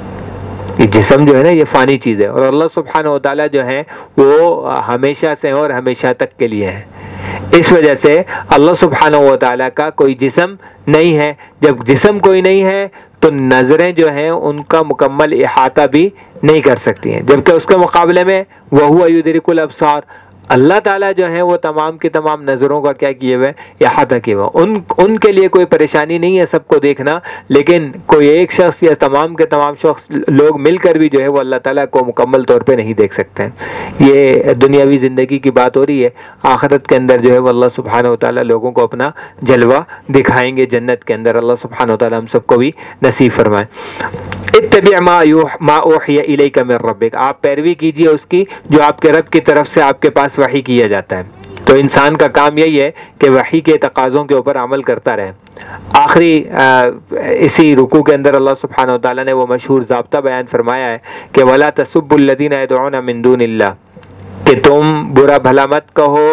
یہ جسم جو ہے نا یہ فانی چیز ہے، اور اللہ سبحانہ و تعالیٰ جو ہے وہ ہمیشہ سے اور ہمیشہ تک کے لیے ہے۔ اس وجہ سے اللہ سبحانہ و تعالیٰ کا کوئی جسم نہیں ہے، جب جسم کوئی نہیں ہے تو نظریں جو ہیں ان کا مکمل احاطہ بھی نہیں کر سکتی ہیں، جبکہ اس کے مقابلے میں وَهُوَ يُدْرِكُ الْأَبْصَارَ، اللہ تعالیٰ جو ہے وہ تمام کی تمام نظروں کا کیا کیے ہوئے، احاطہ کیے ہوئے، ان کے لیے کوئی پریشانی نہیں ہے سب کو دیکھنا، لیکن کوئی ایک شخص یا تمام کے تمام شخص لوگ مل کر بھی جو ہے وہ اللہ تعالیٰ کو مکمل طور پہ نہیں دیکھ سکتے ہیں۔ یہ دنیاوی زندگی کی بات ہو رہی ہے، آخرت کے اندر جو ہے وہ اللہ سبحانہ و تعالیٰ لوگوں کو اپنا جلوہ دکھائیں گے جنت کے اندر، اللہ سبحانہ و تعالیٰ ہم سب کو بھی نصیب فرمائے۔ اتبع ما اوحی الیک من ربک، آپ پیروی کیجئے اس کی جو آپ کے رب کی طرف سے آپ کے پاس وحی کیا جاتا ہے۔ تو انسان کا کام یہی ہے کہ وحی کے تقاضوں کے اوپر عمل کرتا رہے۔ آخری اسی رکوع کے اندر اللہ سبحانہ و تعالیٰ نے وہ مشہور ضابطہ بیان فرمایا ہے کہ وَلَا تَسُبُّوا الَّذِينَ يَدْعُونَ مِن دُونِ اللَّهِ، کہ تم برا بھلا مت کہو،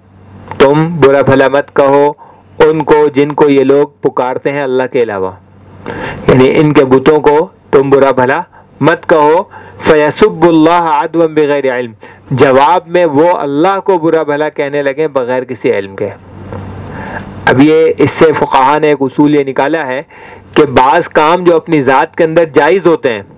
تم برا بھلا مت کہو ان کو جن کو یہ لوگ پکارتے ہیں اللہ کے علاوہ، یعنی ان کے بتوں کو تم برا بھلا مت کہو۔ فَيَسُبُّ اللَّهَ عَدْوًا بِغَيْرِ عِلْمٍ، جواب میں وہ اللہ کو برا بھلا کہنے لگے بغیر کسی علم کے۔ اب یہ اس سے فقہا نے ایک اصول یہ نکالا ہے کہ بعض کام جو اپنی ذات کے اندر جائز ہوتے ہیں،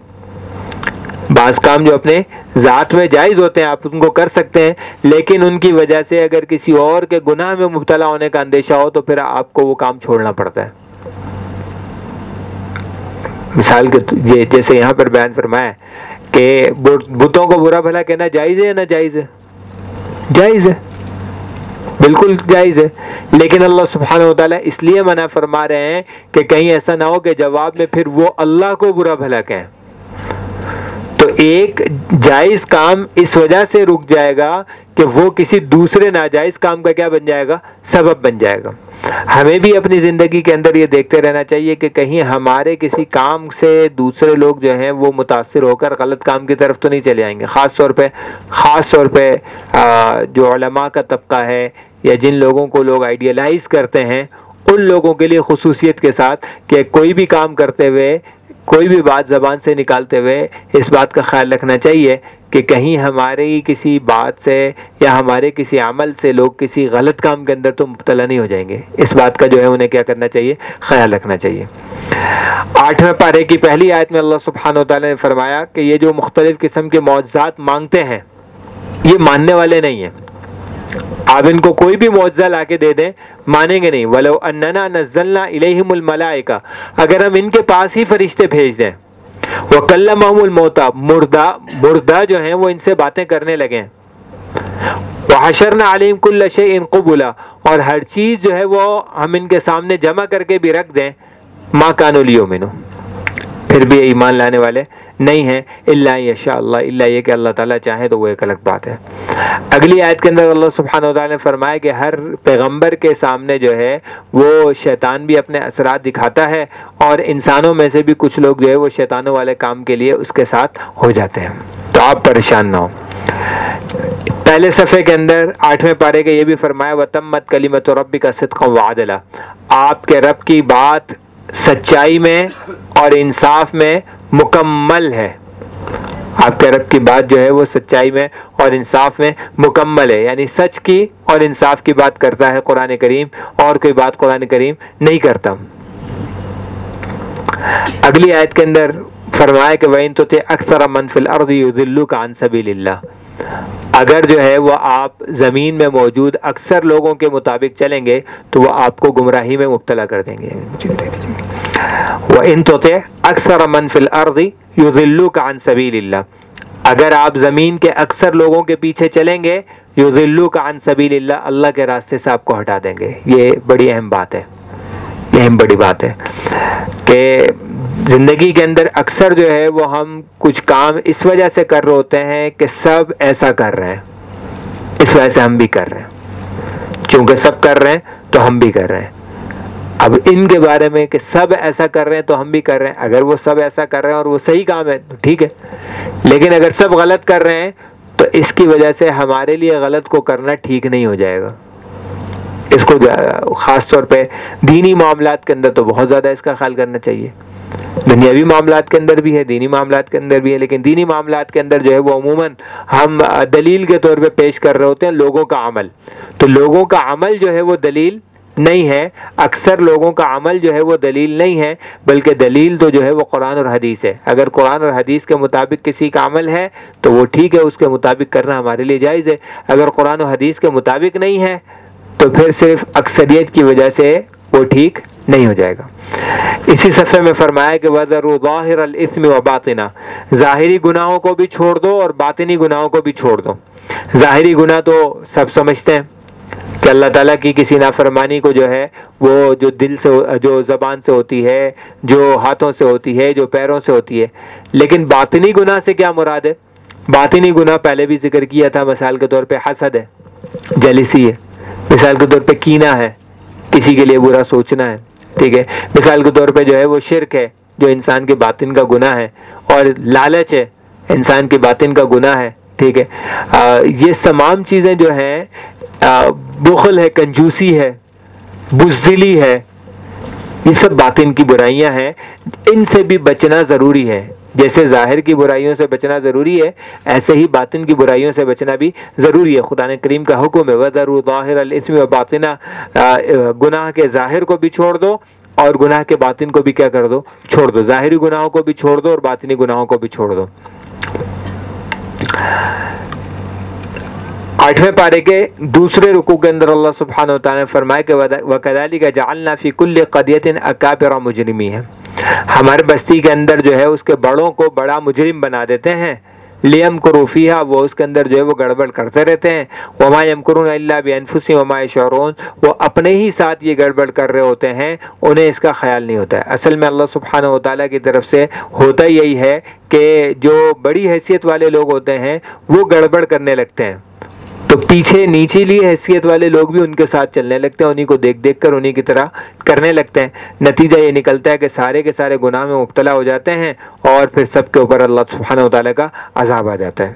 بعض کام جو اپنے ذات میں جائز ہوتے ہیں آپ ان کو کر سکتے ہیں، لیکن ان کی وجہ سے اگر کسی اور کے گناہ میں مبتلا ہونے کا اندیشہ ہو تو پھر آپ کو وہ کام چھوڑنا پڑتا ہے۔ مثال کے جیسے یہاں پر بیان فرمایا ہے کہ بتوں کو برا بھلا کہنا جائز ہے یا نہ جائز ہے؟ جائز ہے، بالکل جائز ہے، لیکن اللہ سبحانہ و تعالیٰ اس لیے منع فرما رہے ہیں کہ کہیں ایسا نہ ہو کہ جواب میں پھر وہ اللہ کو برا بھلا کہیں۔ تو ایک جائز کام اس وجہ سے رک جائے گا کہ وہ کسی دوسرے ناجائز کام کا کیا بن جائے گا، سبب بن جائے گا۔ ہمیں بھی اپنی زندگی کے اندر یہ دیکھتے رہنا چاہیے کہ کہیں ہمارے کسی کام سے دوسرے لوگ جو ہیں وہ متاثر ہو کر غلط کام کی طرف تو نہیں چلے آئیں گے، خاص طور پہ جو علماء کا طبقہ ہے یا جن لوگوں کو لوگ آئیڈیلائز کرتے ہیں، ان لوگوں کے لیے خصوصیت کے ساتھ کہ کوئی بھی کام کرتے ہوئے، کوئی بھی بات زبان سے نکالتے ہوئے اس بات کا خیال رکھنا چاہیے کہ کہیں ہماری کسی بات سے یا ہمارے کسی عمل سے لوگ کسی غلط کام کے اندر تو مبتلا نہیں ہو جائیں گے، اس بات کا جو ہے انہیں کیا کرنا چاہیے، خیال رکھنا چاہیے۔ 8ویں پارے کی پہلی آیت میں اللہ سبحانہ و تعالیٰ نے فرمایا کہ یہ جو مختلف قسم کے معجزات مانگتے ہیں یہ ماننے والے نہیں ہیں، آپ ان کو کوئی بھی معجزہ لا کے دے دیں مانیں گے نہیں. وَلَوْ أَنَّنَا نَزَّلْنَا إِلَيْهِمُ الْمَلَائِكَةَ، اگر ہم ان کے پاس ہی فرشتے بھیج دیں. وَكَلَّمَهُمُ الْمَوْتَى، مردہ جو ہیں وہ ان سے باتیں کرنے لگیں. وَحَشَرْنَا عَلَيْهِمْ كُلَّ شَيْءٍ قُبُلًا، اور ہر چیز جو ہے وہ ہم ان کے سامنے جمع کر کے بھی رکھ دیں. مَا كَانُوا لِيُؤْمِنُوا، پھر بھی ایمان لانے والے نہیں ہیں. الا یشاء اللہ، الا یہ کہ اللہ تعالیٰ چاہے تو وہ ایک الگ بات ہے. اگلی آیت کے اندر اللہ سبحانہ وتعالیٰ نے فرمایا کہ ہر پیغمبر کے سامنے جو ہے وہ شیطان بھی اپنے اثرات دکھاتا ہے، اور انسانوں میں سے بھی کچھ لوگ جو ہے وہ شیطانوں والے کام کے لیے اس کے ساتھ ہو جاتے ہیں. تو آپ پریشان نہ ہو. پہلے صفحے کے اندر 8ویں پارے کے یہ بھی فرمایا وَتَمَّتْ كَلِمَةُ رَبِّكَ صِدْقًا وَعَدْلًا، آپ کے رب کی بات سچائی میں اور انصاف میں مکمل ہے. آپ کے رب کی بات جو ہے وہ سچائی میں اور انصاف میں مکمل ہے، یعنی سچ کی اور انصاف کی بات کرتا ہے قرآن کریم، اور کوئی بات قرآن کریم نہیں کرتا. اگلی آیت کے اندر فرمایا کہ وَإِن تُطِعْ أَكْثَرَ مَنْ فِي الْأَرْضِ يُضِلُّوكَ عَنْ سَبِيلِ اللَّهِ، اگر جو ہے وہ آپ زمین میں موجود اکثر لوگوں کے مطابق چلیں گے تو وہ آپ کو گمراہی میں مبتلا کر دیں گے. وَإِن تُطِعْ أَكْثَرَ مَنْ فِي الْأَرْضِ يُضِلُّوكَ عَنْ سَبِيلِ اللَّهِ، اگر آپ زمین کے اکثر لوگوں کے پیچھے چلیں گے يُضِلُّوكَ عَنْ سَبِيلِ اللَّهِ، اللہ کے راستے سے آپ کو ہٹا دیں گے. یہ بڑی اہم بات ہے، یہ اہم بڑی بات ہے کہ زندگی کے اندر اکثر جو ہے وہ ہم کچھ کام اس وجہ سے کر رہے ہوتے ہیں کہ سب ایسا کر رہے ہیں، اس وجہ سے ہم بھی کر رہے ہیں. چونکہ سب کر رہے ہیں تو ہم بھی کر رہے ہیں. اب ان کے بارے میں کہ سب ایسا کر رہے ہیں تو ہم بھی کر رہے ہیں، اگر وہ سب ایسا کر رہے ہیں اور وہ صحیح کام ہے تو ٹھیک ہے، لیکن اگر سب غلط کر رہے ہیں تو اس کی وجہ سے ہمارے لیے غلط کو کرنا ٹھیک نہیں ہو جائے گا. اس کو خاص طور پہ دینی معاملات کے اندر تو بہت زیادہ اس کا خیال کرنا چاہیے. دنیاوی معاملات کے اندر بھی ہے، دینی معاملات کے اندر بھی ہے، لیکن دینی معاملات کے اندر جو ہے وہ عموماً ہم دلیل کے طور پہ پیش کر رہے ہوتے ہیں لوگوں کا عمل. تو لوگوں کا عمل جو ہے وہ دلیل نہیں ہے، اکثر لوگوں کا عمل جو ہے وہ دلیل نہیں ہے، بلکہ دلیل تو جو ہے وہ قرآن اور حدیث ہے. اگر قرآن اور حدیث کے مطابق کسی کا عمل ہے تو وہ ٹھیک ہے، اس کے مطابق کرنا ہمارے لیے جائز ہے. اگر قرآن و حدیث کے مطابق نہیں ہے تو پھر صرف اکثریت کی وجہ سے وہ ٹھیک نہیں ہو جائے گا. اسی صفحے میں فرمایا کہ وَذَرُوا ظَاهِرَ الْإِثْمِ وَبَاطِنَهُ، ظاہری گناہوں کو بھی چھوڑ دو اور باطنی گناہوں کو بھی چھوڑ دو. ظاہری گناہ تو سب سمجھتے ہیں کہ اللہ تعالیٰ کی کسی نافرمانی کو جو ہے وہ جو دل سے، جو زبان سے ہوتی ہے، جو ہاتھوں سے ہوتی ہے، جو پیروں سے ہوتی ہے. لیکن باطنی گناہ سے کیا مراد ہے؟ باطنی گناہ پہلے بھی ذکر کیا تھا، مثال کے طور پہ حسد ہے، جیلسی ہے، مثال کے طور پہ کینہ ہے، کسی کے لیے برا سوچنا ہے، ٹھیک ہے. مثال کے طور پہ جو ہے وہ شرک ہے جو انسان کے باطن کا گناہ ہے، اور لالچ ہے انسان کے باطن کا گناہ ہے، ٹھیک ہے. یہ تمام چیزیں جو ہیں، بخل ہے، کنجوسی ہے، بزدلی ہے، یہ سب باطن کی برائیاں ہیں. ان سے بھی بچنا ضروری ہے. جیسے ظاہر کی برائیوں سے بچنا ضروری ہے، ایسے ہی باطن کی برائیوں سے بچنا بھی ضروری ہے. قرآن کریم کا حکم ہے وَذَرُوا ظَاهِرَ الْإِثْمِ وَبَاطِنَهُ، گناہ کے ظاہر کو بھی چھوڑ دو اور گناہ کے باطن کو بھی کیا کر دو؟ چھوڑ دو. ظاہری گناہوں کو بھی چھوڑ دو اور باطنی گناہوں کو بھی چھوڑ دو. 8ویں پارے کے دوسرے رکوع کے اندر اللہ سبحانہ وتعالی نے فرمایا کہ وَكَذَلِكَ جَعَلْنَا فِي كُلِّ قَرْيَةٍ أَكَابِرَ مُجْرِمِينَ، ہمارے بستی کے اندر جو ہے اس کے بڑوں کو بڑا مجرم بنا دیتے ہیں. لِيَمْكُرُوا فِيهَا، وہ اس کے اندر جو ہے وہ گڑبڑ کرتے رہتے ہیں. وَمَا يَمْكُرُونَ إِلَّا بِأَنفُسِهِمْ وَمَا يَشْعُرُونَ، وہ اپنے ہی ساتھ یہ گڑبڑ کر رہے ہوتے ہیں، انہیں اس کا خیال نہیں ہوتا ہے. اصل میں اللہ سبحانہ وتعالیٰ کی طرف سے ہوتا یہی ہے کہ جو بڑی حیثیت والے لوگ ہوتے ہیں وہ گڑبڑ کرنے لگتے ہیں، تو پیچھے نیچلی حیثیت والے لوگ بھی ان کے ساتھ چلنے لگتے ہیں، انہیں کو دیکھ دیکھ کر انہیں کی طرح کرنے لگتے ہیں. نتیجہ یہ نکلتا ہے کہ سارے کے سارے گناہ میں مبتلا ہو جاتے ہیں اور پھر سب کے اوپر اللہ سبحانہ وتعالیٰ کا عذاب آ جاتا ہے.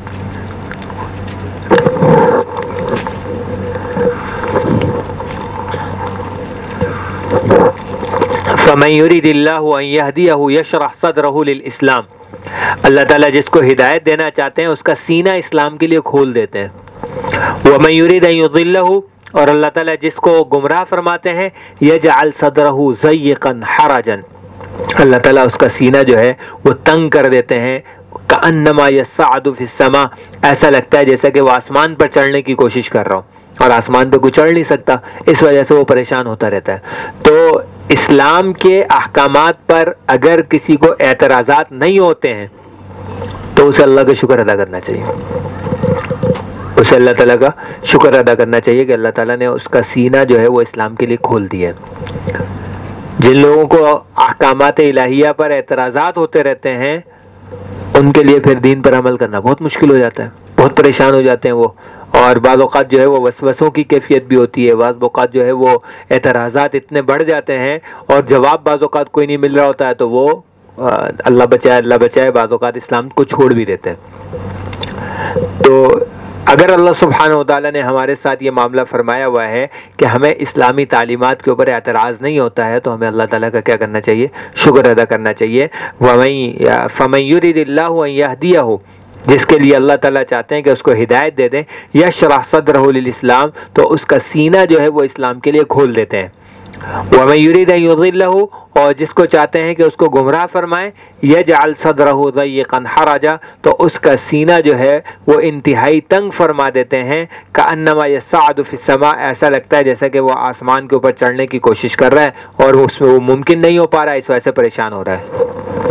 فَمَن يُرِدِ اللَّهُ أَن يَهْدِيَهُ يَشْرَحْ صَدْرَهُ لِلْإِسْلَامِ، اللہ تعالیٰ جس کو ہدایت دینا چاہتے ہیں اس کا سینہ اسلام کے لیے کھول دیتے ہیں. وَمَن يُرِدْ أَن يُضِلَّهُ، اور اللہ تعالیٰ جس کو گمراہ فرماتے ہیں يَجْعَلْ صَدْرَهُ ضَيِّقًا حَرَجًا، اللہ تعالیٰ اس کا سینہ جو ہے وہ تنگ کر دیتے ہیں. كَأَنَّمَا يَصَّعَّدُ فِي السَّمَاءِ، ایسا لگتا ہے جیسا کہ وہ آسمان پر چڑھنے کی کوشش کر رہا ہو. اور آسمان پہ کوئی چڑھ نہیں سکتا، اس وجہ سے وہ پریشان ہوتا رہتا ہے۔ تو اسلام کے احکامات پر اگر کسی کو اعتراضات نہیں ہوتے ہیں تو اسے اللہ کا شکر ادا کرنا چاہیے، اسے اللہ تعالیٰ کا شکر ادا کرنا چاہیے کہ اللہ تعالیٰ نے اس کا سینہ جو ہے وہ اسلام کے لیے کھول دیا ہے۔ جن لوگوں کو احکامات الہیہ پر اعتراضات ہوتے رہتے ہیں ان کے لیے پھر دین پر عمل کرنا بہت مشکل ہو جاتا ہے، بہت پریشان ہو جاتے ہیں وہ، اور بعض اوقات جو ہے وہ وسوسوں کی کیفیت بھی ہوتی ہے، بعض اوقات جو ہے وہ اعتراضات اتنے بڑھ جاتے ہیں اور جواب بعض اوقات کوئی نہیں مل رہا ہوتا ہے تو وہ اللہ بچائے بعض اوقات اسلام کو چھوڑ بھی دیتے ہیں۔ تو اگر اللہ سبحانہ و تعالیٰ نے ہمارے ساتھ یہ معاملہ فرمایا ہوا ہے کہ ہمیں اسلامی تعلیمات کے اوپر اعتراض نہیں ہوتا ہے تو ہمیں اللہ تعالیٰ کا کیا کرنا چاہیے؟ شکر ادا کرنا چاہیے۔ فَمَن يُرِدِ اللَّهُ أَن يَهْدِيَهُ، جس کے لیے اللہ تعالیٰ چاہتے ہیں کہ اس کو ہدایت دے دیں، يَشْرَحْ صَدْرَهُ لِلْإِسْلَامِ، تو اس کا سینہ جو ہے وہ اسلام کے لیے کھول دیتے ہیں۔ وَمَن يُرِدْ أَن يُضِلَّهُ، اور جس کو چاہتے ہیں کہ اس کو گمراہ فرمائیں، يَجْعَلْ صَدْرَهُ ضَيِّقًا حَرَجًا، تو اس کا سینہ جو ہے وہ انتہائی تنگ فرما دیتے ہیں، كَأَنَّمَا يَصَّعَّدُ فِي السَّمَاءِ، ایسا لگتا ہے جیسا کہ وہ آسمان کے اوپر چڑھنے کی کوشش کر رہا ہے اور اس میں وہ ممکن نہیں ہو پا رہا ہے، اس وجہ سے پریشان ہو رہا ہے۔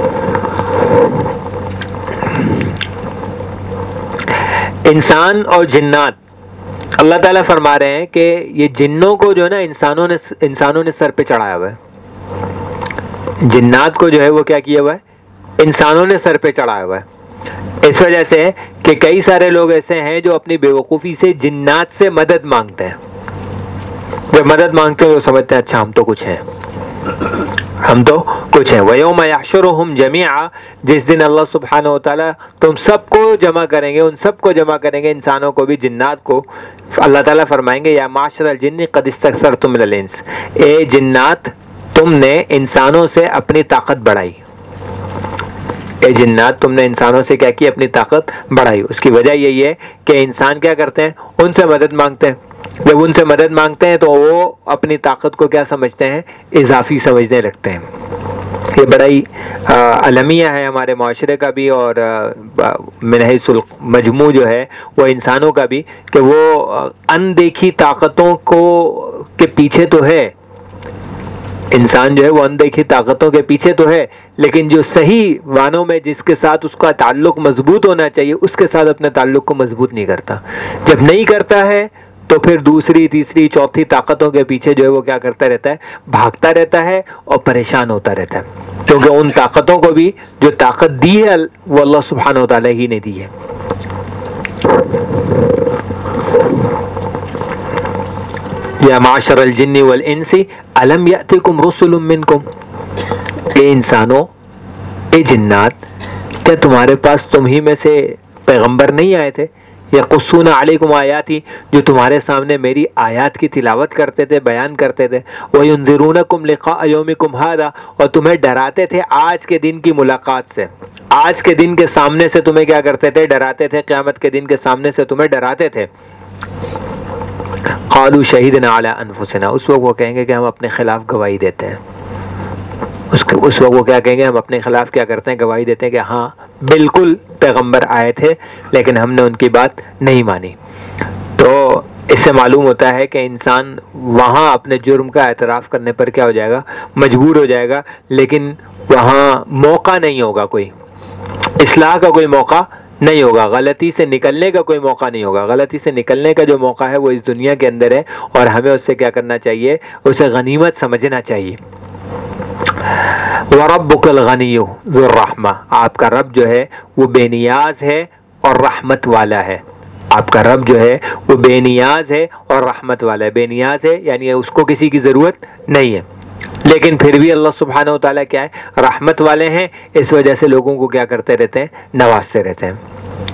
انسان اور جنات، اللہ تعالیٰ فرما رہے ہیں کہ یہ جنوں کو جو ہے نا انسانوں نے سر پہ چڑھایا ہوا ہے، جنات کو جو ہے وہ کیا کیا ہوا ہے؟ انسانوں نے سر پہ چڑھایا ہوا ہے، اس وجہ سے کہ کئی سارے لوگ ایسے ہیں جو اپنی بے وقوفی سے جنات سے مدد مانگتے ہیں، جب مدد مانگتے ہیں تو سمجھتے ہیں اچھا ہم تو کچھ ہیں، ہم تو کچھ ہیں۔ وَيَوْمَ يَحْشُرُهُمْ جَمِيعًا، جس دن اللہ سبحانہ و تعالیٰ تم سب کو جمع کریں گے، ان سب کو جمع کریں گے، انسانوں کو بھی جنات کو، اللہ تعالیٰ فرمائیں گے یا معاشر الجن قد استکثرتم من الانس، اے جنات تم نے انسانوں سے اپنی طاقت بڑھائی، اے جنات تم نے انسانوں سے کیا کی؟ اپنی طاقت بڑھائی۔ اس کی وجہ یہی ہے کہ انسان کیا کرتے ہیں؟ ان سے مدد مانگتے ہیں، جب ان سے مدد مانگتے ہیں تو وہ اپنی طاقت کو کیا سمجھتے ہیں؟ اضافی سمجھنے لگتے ہیں۔ یہ بڑا ہی المیہ ہے ہمارے معاشرے کا بھی اور من حیث المجموع جو ہے وہ انسانوں کا بھی، کہ وہ اندیکھی طاقتوں کے پیچھے تو ہے، انسان جو ہے وہ اندیکھی طاقتوں کے پیچھے تو ہے، لیکن جو صحیح معنوں میں جس کے ساتھ اس کا تعلق مضبوط ہونا چاہیے اس کے ساتھ اپنے تعلق کو مضبوط نہیں کرتا۔ جب نہیں کرتا ہے تو پھر دوسری تیسری چوتھی طاقتوں کے پیچھے جو ہے وہ کیا کرتا رہتا ہے؟ بھاگتا رہتا ہے اور پریشان ہوتا رہتا ہے، کیونکہ ان طاقتوں کو بھی جو طاقت دی ہے وہ اللہ سبحانہ و تعالیٰ ہی نے دی ہے۔ یا معاشر الجن والانس الم یأتکم رسل منکم، اے انسانوں، اے جنات، کیا تمہارے پاس تم ہی میں سے پیغمبر نہیں آئے تھے؟ یقصون علیکم آیاتی، جو تمہارے سامنے میری آیات کی تلاوت کرتے تھے، بیان کرتے تھے، وَيُنذِرُونَكُمْ لِقَاءَ يَوْمِكُمْ هَذَا، اور تمہیں ڈراتے تھے آج کے دن کی ملاقات سے، آج کے دن کے سامنے سے تمہیں کیا کرتے تھے؟ ڈراتے تھے، قیامت کے دن کے سامنے سے تمہیں ڈراتے تھے۔ قالوا شہدنا علی انفسنا، اس وقت وہ کہیں گے کہ ہم اپنے خلاف گواہی دیتے ہیں، اس وقت وہ کیا کہیں گے؟ ہم اپنے خلاف کیا کرتے ہیں؟ گواہی دیتے ہیں کہ ہاں بالکل پیغمبر آئے تھے لیکن ہم نے ان کی بات نہیں مانی۔ تو اس سے معلوم ہوتا ہے کہ انسان وہاں اپنے جرم کا اعتراف کرنے پر کیا ہو جائے گا؟ مجبور ہو جائے گا، لیکن وہاں موقع نہیں ہوگا، کوئی اصلاح کا کوئی موقع نہیں ہوگا، غلطی سے نکلنے کا کوئی موقع نہیں ہوگا۔ غلطی سے نکلنے کا جو موقع ہے وہ اس دنیا کے اندر ہے اور ہمیں اس سے کیا کرنا چاہیے؟ اسے غنیمت سمجھنا چاہیے۔ وَرَبُّكَ الْغَنِيُّ ذُو الرَّحْمَةِ، آپ کا رب جو ہے وہ بے نیاز ہے اور رحمت والا ہے، آپ کا رب جو ہے وہ بے نیاز ہے اور رحمت والا ہے۔ بے نیاز ہے یعنی اس کو کسی کی ضرورت نہیں ہے، لیکن پھر بھی اللہ سبحانہ و تعالیٰ کیا ہے؟ رحمت والے ہیں، اس وجہ سے لوگوں کو کیا کرتے رہتے ہیں؟ نوازتے رہتے ہیں۔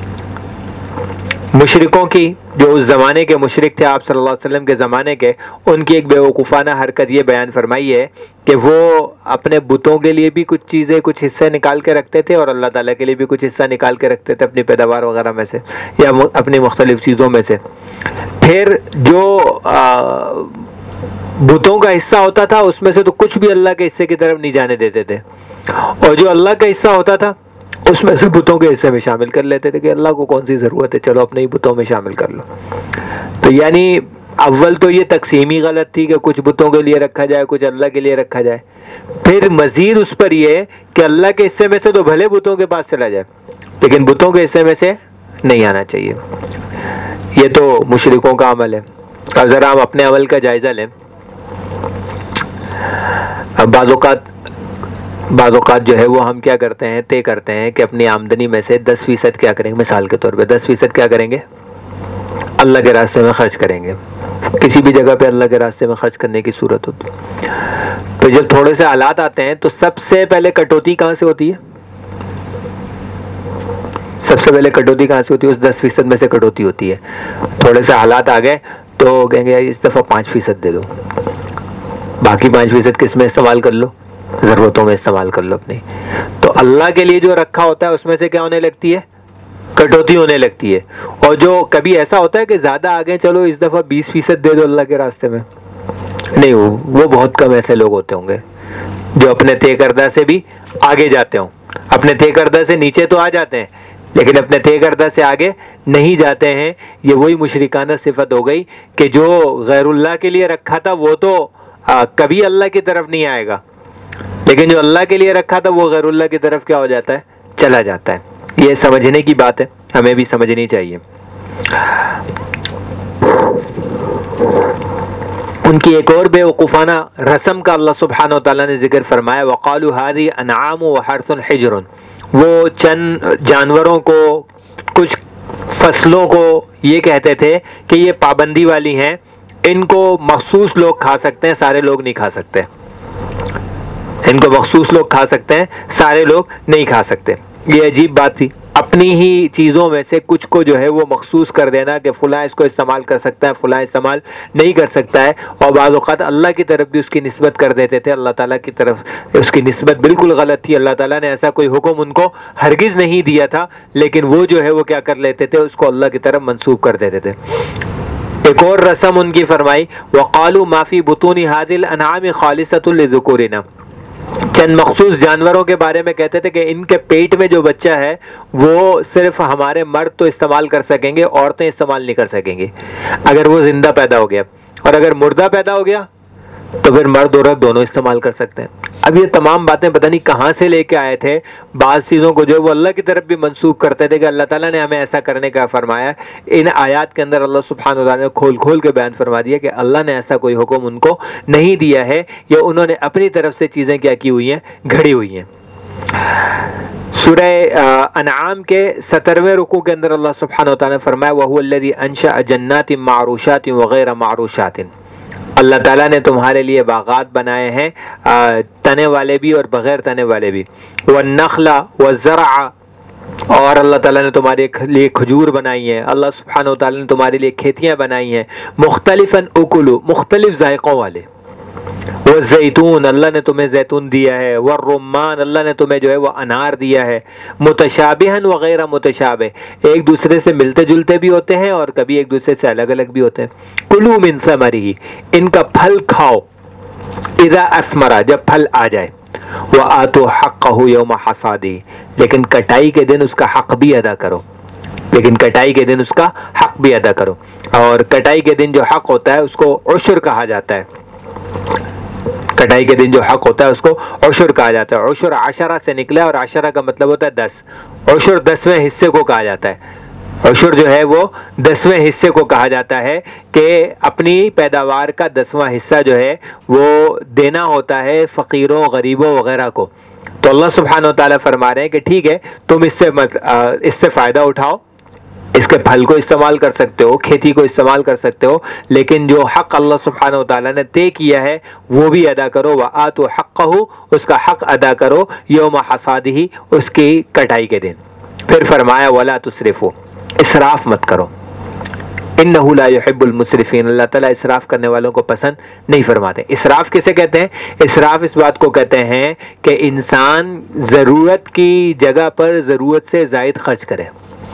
مشرکوں کی، جو اس زمانے کے مشرک تھے آپ صلی اللہ علیہ وسلم کے زمانے کے، ان کی ایک بے وقوفانہ حرکت یہ بیان فرمائی ہے کہ وہ اپنے بتوں کے لیے بھی کچھ چیزیں، کچھ حصے نکال کے رکھتے تھے اور اللہ تعالیٰ کے لیے بھی کچھ حصہ نکال کے رکھتے تھے اپنی پیداوار وغیرہ میں سے یا اپنی مختلف چیزوں میں سے۔ پھر جو بتوں کا حصہ ہوتا تھا اس میں سے تو کچھ بھی اللہ کے حصے کی طرف نہیں جانے دیتے تھے، اور جو اللہ کا حصہ ہوتا تھا اس میں سے بتوں کے حصے میں شامل کر لیتے تھے کہ اللہ کو کون سی ضرورت ہے، چلو اپنے ہی بتوں میں شامل کر لو۔ تو یعنی اول تو یہ تقسیم ہی غلط تھی کہ کچھ بتوں کے لیے رکھا جائے، کچھ اللہ کے لیے رکھا جائے، پھر مزید اس پر یہ کہ اللہ کے حصے میں سے تو بھلے بتوں کے پاس چلا جائے لیکن بتوں کے حصے میں سے نہیں آنا چاہیے. یہ تو مشرکوں کا عمل ہے. اب ذرا ہم اپنے عمل کا جائزہ لیں. اب بعض اوقات جو ہے وہ ہم کیا کرتے ہیں، طے کرتے ہیں کہ اپنی آمدنی میں سے 10% کیا کریں گے، مثال کے طور پہ 10% کیا کریں گے، اللہ کے راستے میں خرچ کریں گے. کسی بھی جگہ پہ اللہ کے راستے میں خرچ کرنے کی صورت ہوتی ہے. تو جب تھوڑے سے حالات آتے ہیں تو سب سے پہلے کٹوتی کہاں سے ہوتی ہے؟ سب سے پہلے کٹوتی کہاں سے ہوتی ہے؟ اس 10% میں سے کٹوتی ہوتی ہے. تھوڑے سے حالات آ گئے تو کہیں گے اس دفعہ 5% دے دو، باقی 5% کس میں استعمال کر لو، ضرورتوں میں استعمال کر لو اپنی. تو اللہ کے لیے جو رکھا ہوتا ہے اس میں سے کیا ہونے لگتی ہے، کٹوتی ہونے لگتی ہے. اور جو کبھی ایسا ہوتا ہے کہ زیادہ آگے چلو اس دفعہ 20% دے دو اللہ کے راستے میں، نہیں، وہ بہت کم ایسے لوگ ہوتے ہوں گے جو اپنے طے کردہ سے بھی آگے جاتے ہوں. اپنے طے کردہ سے نیچے تو آ جاتے ہیں لیکن اپنے طے کردہ سے آگے نہیں جاتے ہیں. یہ وہی مشرکانہ صفت ہو گئی کہ جو غیر اللہ کے لیے رکھا تھا وہ تو کبھی اللہ کی طرف نہیں آئے گا، لیکن جو اللہ کے لیے رکھا تھا وہ غیر اللہ کی طرف کیا ہو جاتا ہے، چلا جاتا ہے. یہ سمجھنے کی بات ہے، ہمیں بھی سمجھنی چاہیے. ان کی ایک اور بے وقوفانہ رسم کا اللہ سبحانہ و تعالیٰ نے ذکر فرمایا، وقالوا هذه انعام وحرث حجر. وہ چند جانوروں کو، کچھ فصلوں کو یہ کہتے تھے کہ یہ پابندی والی ہیں، ان کو مخصوص لوگ کھا سکتے ہیں، سارے لوگ نہیں کھا سکتے. ان کو مخصوص لوگ کھا سکتے ہیں، سارے لوگ نہیں کھا سکتے. یہ عجیب بات تھی. اپنی ہی چیزوں میں سے کچھ کو جو ہے وہ مخصوص کر دینا کہ فلاں اس کو استعمال کر سکتا ہے، فلاں استعمال نہیں کر سکتا ہے. اور بعض اوقات اللہ کی طرف بھی اس کی نسبت کر دیتے تھے. اللہ تعالیٰ کی طرف اس کی نسبت بالکل غلط تھی. اللہ تعالیٰ نے ایسا کوئی حکم ان کو ہرگز نہیں دیا تھا، لیکن وہ جو ہے وہ کیا کر لیتے تھے، اس کو اللہ کی طرف منسوب کر دیتے تھے. ایک اور رسم ان کی فرمائی، وقالوا ما فی بطون هذه الانعام خالصۃ لذکورنا. چند مخصوص جانوروں کے بارے میں کہتے تھے کہ ان کے پیٹ میں جو بچہ ہے وہ صرف ہمارے مرد تو استعمال کر سکیں گے، عورتیں استعمال نہیں کر سکیں گے. اگر وہ زندہ پیدا ہو گیا، اور اگر مردہ پیدا ہو گیا تو پھر مرد عورت دونوں استعمال کر سکتے ہیں. اب یہ تمام باتیں پتہ نہیں کہاں سے لے کے آئے تھے. بعض چیزوں کو جو ہے وہ اللہ کی طرف بھی منسوخ کرتے تھے کہ اللہ تعالیٰ نے ہمیں ایسا کرنے کا فرمایا. ان آیات کے اندر اللہ سبحانہ وتعالیٰ نے کھول کھول کے بیان فرما دیا کہ اللہ نے ایسا کوئی حکم ان کو نہیں دیا ہے، یا انہوں نے اپنی طرف سے چیزیں کیا کی ہوئی ہیں، گھڑی ہوئی ہیں. سورہ انعام کے 17ویں رکوع کے اندر اللہ سبحانہ وتعالیٰ نے فرمایا وَهُوَ الَّذِي أَنشَأَ جَنَّاتٍ مَّعْرُوشَاتٍ وَغَيْرَ مَعْرُوشَاتٍ. اللہ تعالیٰ نے تمہارے لیے باغات بنائے ہیں، تنے والے بھی اور بغیر تنے والے بھی. وَالنَّخْلَ وَالزَّرْعَ، اور اللہ تعالیٰ نے تمہارے لیے کھجور بنائی ہیں. اللہ سبحانہ وتعالیٰ نے تمہارے لیے کھیتیاں بنائی ہیں. مختلفاً اکلو، مختلف ذائقوں والے. والزیتون، اللہ نے تمہیں زیتون دیا ہے. والرمان، اللہ نے تمہیں جو ہے وہ انار دیا ہے. متشابہاً وغیر متشابہ، ایک دوسرے سے ملتے جلتے بھی ہوتے ہیں اور کبھی ایک دوسرے سے الگ الگ بھی ہوتے ہیں. کلوا من ثمرہ، ان کا پھل کھاؤ. اذا اثمرا، جب پھل آ جائے. وآتوا حقہ یوم حصادہ، لیکن کٹائی کے دن اس کا حق بھی ادا کرو. لیکن کٹائی کے دن اس کا حق بھی ادا کرو. اور کٹائی کے دن جو حق ہوتا ہے اس کو عشر کہا جاتا ہے. کٹائی کے دن جو حق ہوتا ہے اس کو عشر کہا جاتا ہے. عشر عشرہ سے نکلا اور عشرہ کا مطلب ہوتا ہے 10. عشر 10ویں حصے کو کہا جاتا ہے. عشر جو ہے وہ 10ویں حصے کو کہا جاتا ہے کہ اپنی پیداوار کا 10واں حصہ جو ہے وہ دینا ہوتا ہے فقیروں، غریبوں وغیرہ کو. تو اللہ سبحانہ و تعالیٰ فرما رہے ہیں کہ ٹھیک ہے، تم اس سے فائدہ اٹھاؤ، اس کے پھل کو استعمال کر سکتے ہو، کھیتی کو استعمال کر سکتے ہو، لیکن جو حق اللہ سبحانہ و تعالیٰ نے طے کیا ہے وہ بھی ادا کرو. وآتوا حقہ، اس کا حق ادا کرو. یوم حصادہ، اس کی کٹائی کے دن. پھر فرمایا ولا تسرفوا، اسراف مت کرو. انہ لا یحب المسرفین، اللہ تعالیٰ اسراف کرنے والوں کو پسند نہیں فرماتے. اسراف کسے کہتے ہیں؟ اسراف اس بات کو کہتے ہیں کہ انسان ضرورت کی جگہ پر ضرورت سے زائد خرچ کرے.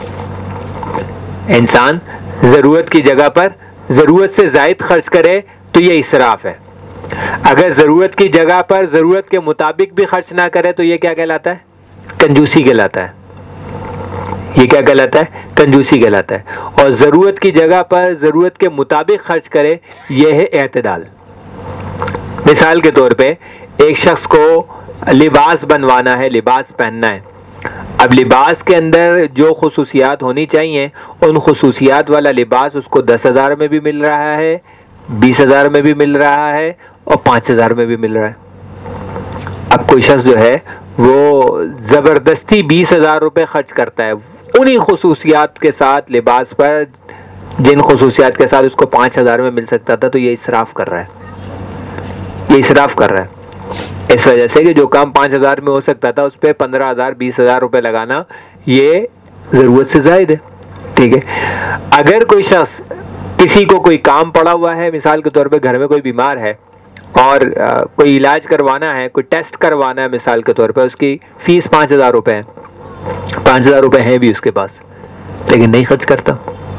انسان ضرورت کی جگہ پر ضرورت سے زائد خرچ کرے تو یہ اسراف ہے. اگر ضرورت کی جگہ پر ضرورت کے مطابق بھی خرچ نہ کرے تو یہ کیا کہلاتا ہے؟ کنجوسی کہلاتا ہے. یہ کیا کہلاتا ہے؟ کنجوسی کہلاتا ہے. اور ضرورت کی جگہ پر ضرورت کے مطابق خرچ کرے، یہ ہے اعتدال. مثال کے طور پہ ایک شخص کو لباس بنوانا ہے، لباس پہننا ہے. اب لباس کے اندر جو خصوصیات ہونی چاہیے ان خصوصیات والا لباس اس کو 10,000 میں بھی مل رہا ہے، 20,000 میں بھی مل رہا ہے اور 5,000 میں بھی مل رہا ہے. اب کوئی شخص جو ہے وہ زبردستی 20,000 روپے خرچ کرتا ہے انہی خصوصیات کے ساتھ لباس پر جن خصوصیات کے ساتھ اس کو 5,000 میں مل سکتا تھا، تو یہ اسراف کر رہا ہے. یہ اسراف کر رہا ہے اس وجہ سے کہ جو کام 5,000 میں ہو سکتا تھا اس پہ 15,000 20,000 روپے لگانا یہ ضرورت سے زائد ہے. ٹھیک ہے. اگر کوئی شخص کسی کو کوئی کام پڑا ہوا ہے، مثال کے طور پہ گھر میں کوئی بیمار ہے اور کوئی علاج کروانا ہے، کوئی ٹیسٹ کروانا ہے، مثال کے طور پہ اس کی فیس 5,000 روپے ہے، 5,000 روپے ہیں بھی اس کے پاس، لیکن نہیں خرچ کرتا.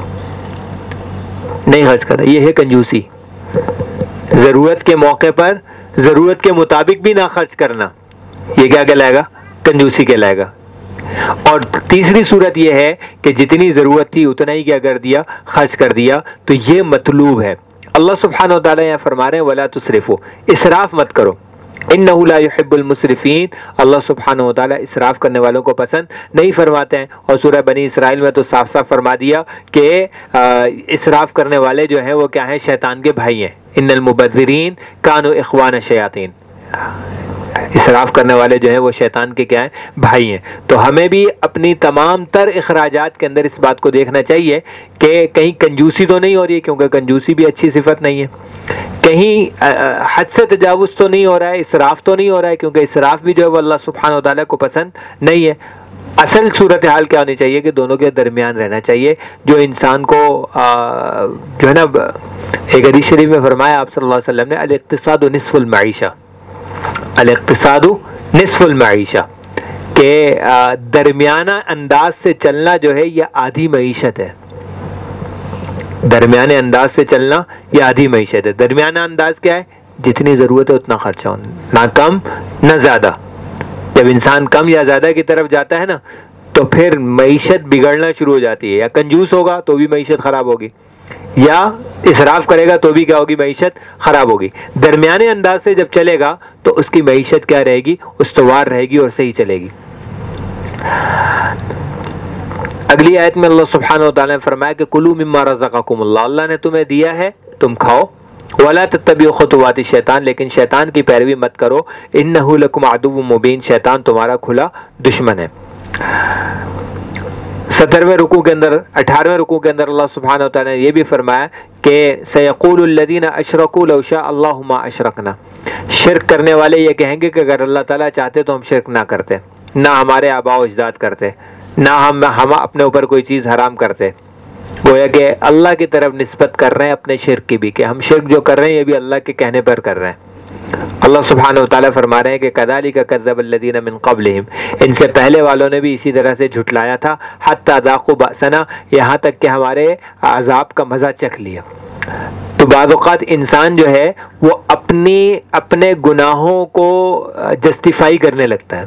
یہ ہے کنجوسی. ضرورت کے موقع پر ضرورت کے مطابق بھی نہ خرچ کرنا، یہ کیا کہلائے گا؟ کنجوسی کہلائے گا. اور تیسری صورت یہ ہے کہ جتنی ضرورت تھی اتنا ہی کیا کر دیا؟ خرچ کر دیا. تو یہ مطلوب ہے. اللہ سبحانہ و تعالیٰ یہاں فرما رہے ہیں وَلَا تُسْرِفُوا، اسراف مت کرو. انہو لا یحب المسرفین، اللہ سبحانہ و تعالیٰ اسراف کرنے والوں کو پسند نہیں فرماتے ہیں. اور سورہ بنی اسرائیل میں تو صاف صاف فرما دیا کہ اسراف کرنے والے جو ہیں وہ کیا ہیں؟ شیطان کے بھائی ہیں. ان المبذرین کانوا اخوان الشیاطین، اسراف کرنے والے جو ہیں وہ شیطان کے کیا ہیں؟ بھائی ہیں. تو ہمیں بھی اپنی تمام تر اخراجات کے اندر اس بات کو دیکھنا چاہیے کہ کہیں کنجوسی تو نہیں ہو رہی ہے، کیونکہ کنجوسی بھی اچھی صفت نہیں ہے. کہیں حد سے تجاوز تو نہیں ہو رہا ہے، اسراف تو نہیں ہو رہا ہے، کیونکہ اسراف بھی جو ہے وہ اللہ سبحانہ و تعالیٰ کو پسند نہیں ہے. اصل صورتحال کیا ہونی چاہیے کہ دونوں کے درمیان رہنا چاہیے. جو انسان کو جو ہے نا، ایک حدیث شریف میں فرمایا آپ صلی اللہ علیہ وسلم نے الاقتصاد نصف المعیشہ، الاقتصاد نصف المعیشہ، کہ درمیانہ انداز سے چلنا جو ہے یہ آدھی معیشت ہے. درمیانے انداز سے چلنا یہ آدھی معیشت ہے. درمیانہ انداز کیا ہے؟ جتنی ضرورت ہے اتنا خرچہ ہونا، نہ کم نہ زیادہ. جب انسان کم یا زیادہ کی طرف جاتا ہے نا تو پھر معیشت بگڑنا شروع ہو جاتی ہے. یا کنجوس ہوگا تو بھی معیشت خراب ہوگی، یا اسراف کرے گا تو بھی کیا ہوگی؟ معیشت خراب ہوگی. درمیانے انداز سے جب چلے گا تو اس کی معیشت کیا رہے گی؟ استوار رہے گی اور صحیح چلے گی. اگلی آیت میں اللہ سبحانہ و تعالیٰ نے فرمایا کہ کلوا مما رزقکم اللہ، اللہ نے تمہیں دیا ہے تم کھاؤ. ولا تتبعوا خطوات الشیطان، لیکن شیطان کی پیروی مت کرو. انہ لکم عدو مبین، شیطان تمہارا کھلا دشمن ہے. 17ویں رکوع کے اندر 18ویں رکوع کے اندر اللہ سبحانہ و تعالیٰ نے یہ بھی فرمایا کہ سیقول الذین اشرکوا لو شاء اللہ ما اشرکنا، شرک کرنے والے یہ کہیں گے کہ اگر اللہ تعالیٰ چاہتے تو ہم شرک نہ کرتے، نہ ہمارے آباء و اجداد کرتے، نہ ہم اپنے اوپر کوئی چیز حرام کرتے. گویا کہ اللہ کی طرف نسبت کر رہے ہیں اپنے شرک کی بھی، کہ ہم شرک جو کر رہے ہیں یہ بھی اللہ کے کہنے پر کر رہے ہیں. اللہ سبحانہ و تعالیٰ فرما رہے ہیں کہ کذالک کذب الذین من قبلہم، ان سے پہلے والوں نے بھی اسی طرح سے جھٹلایا تھا. حتی ذاقوا بأسنا، یہاں تک کہ ہمارے عذاب کا مزہ چکھ لیا. تو بعض اوقات انسان جو ہے وہ اپنے گناہوں کو جسٹیفائی کرنے لگتا ہے،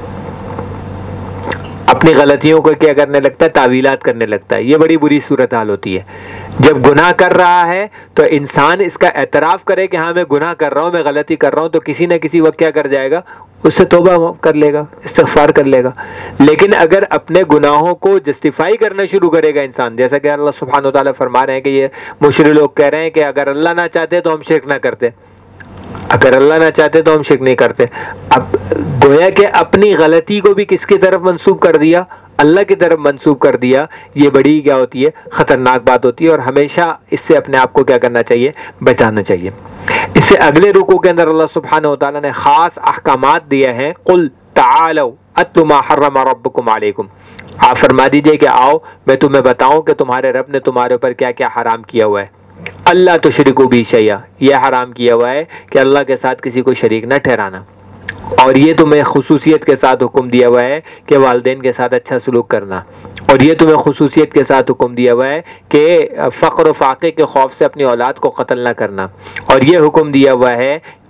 اپنی غلطیوں کو کیا کرنے لگتا ہے؟ تعویلات کرنے لگتا ہے. یہ بڑی بری صورتحال ہوتی ہے. جب گناہ کر رہا ہے تو انسان اس کا اعتراف کرے کہ ہاں میں گناہ کر رہا ہوں، میں غلطی کر رہا ہوں، تو کسی نہ کسی وقت کیا کر جائے گا؟ اس سے توبہ کر لے گا، استغفار کر لے گا. لیکن اگر اپنے گناہوں کو جسٹیفائی کرنا شروع کرے گا انسان، جیسا کہ اللہ سبحانہ و تعالیٰ فرما رہے ہیں کہ یہ مشرک لوگ کہہ رہے ہیں کہ اگر اللہ نہ چاہتے تو ہم شرک نہ کرتے، اگر اللہ نہ چاہتے تو ہم شرک نہیں کرتے. اب گویا کہ اپنی غلطی کو بھی کس کی طرف منسوب کر دیا؟ اللہ کی طرف منسوب کر دیا. یہ بڑی کیا ہوتی ہے؟ خطرناک بات ہوتی ہے. اور ہمیشہ اس سے اپنے آپ کو کیا کرنا چاہیے؟ بچانا چاہیے. اس سے اگلے رکوع کے اندر اللہ سبحانہ و تعالیٰ نے خاص احکامات دیے ہیں. قل تعالوا اتل ما حرم ربکم علیکم، آپ فرما دیجئے کہ آؤ میں تمہیں بتاؤں کہ تمہارے رب نے تمہارے اوپر کیا کیا حرام کیا ہوا ہے. اللہ تشرکوا بہ شیئا، یہ حرام کیا ہوا ہے کہ اللہ کے ساتھ کسی کو شریک نہ ٹھہرانا. اور یہ تمہیں خصوصیت کے ساتھ حکم دیا ہوا ہے کہ والدین کے ساتھ اچھا سلوک کرنا. اور یہ تمہیں خصوصیت کے ساتھ حکم دیا ہوا ہے کہ فقر و فاقے کے خوف سے اپنی اولاد کو قتل نہ کرنا. اور یہ حکم دیا ہوا ہے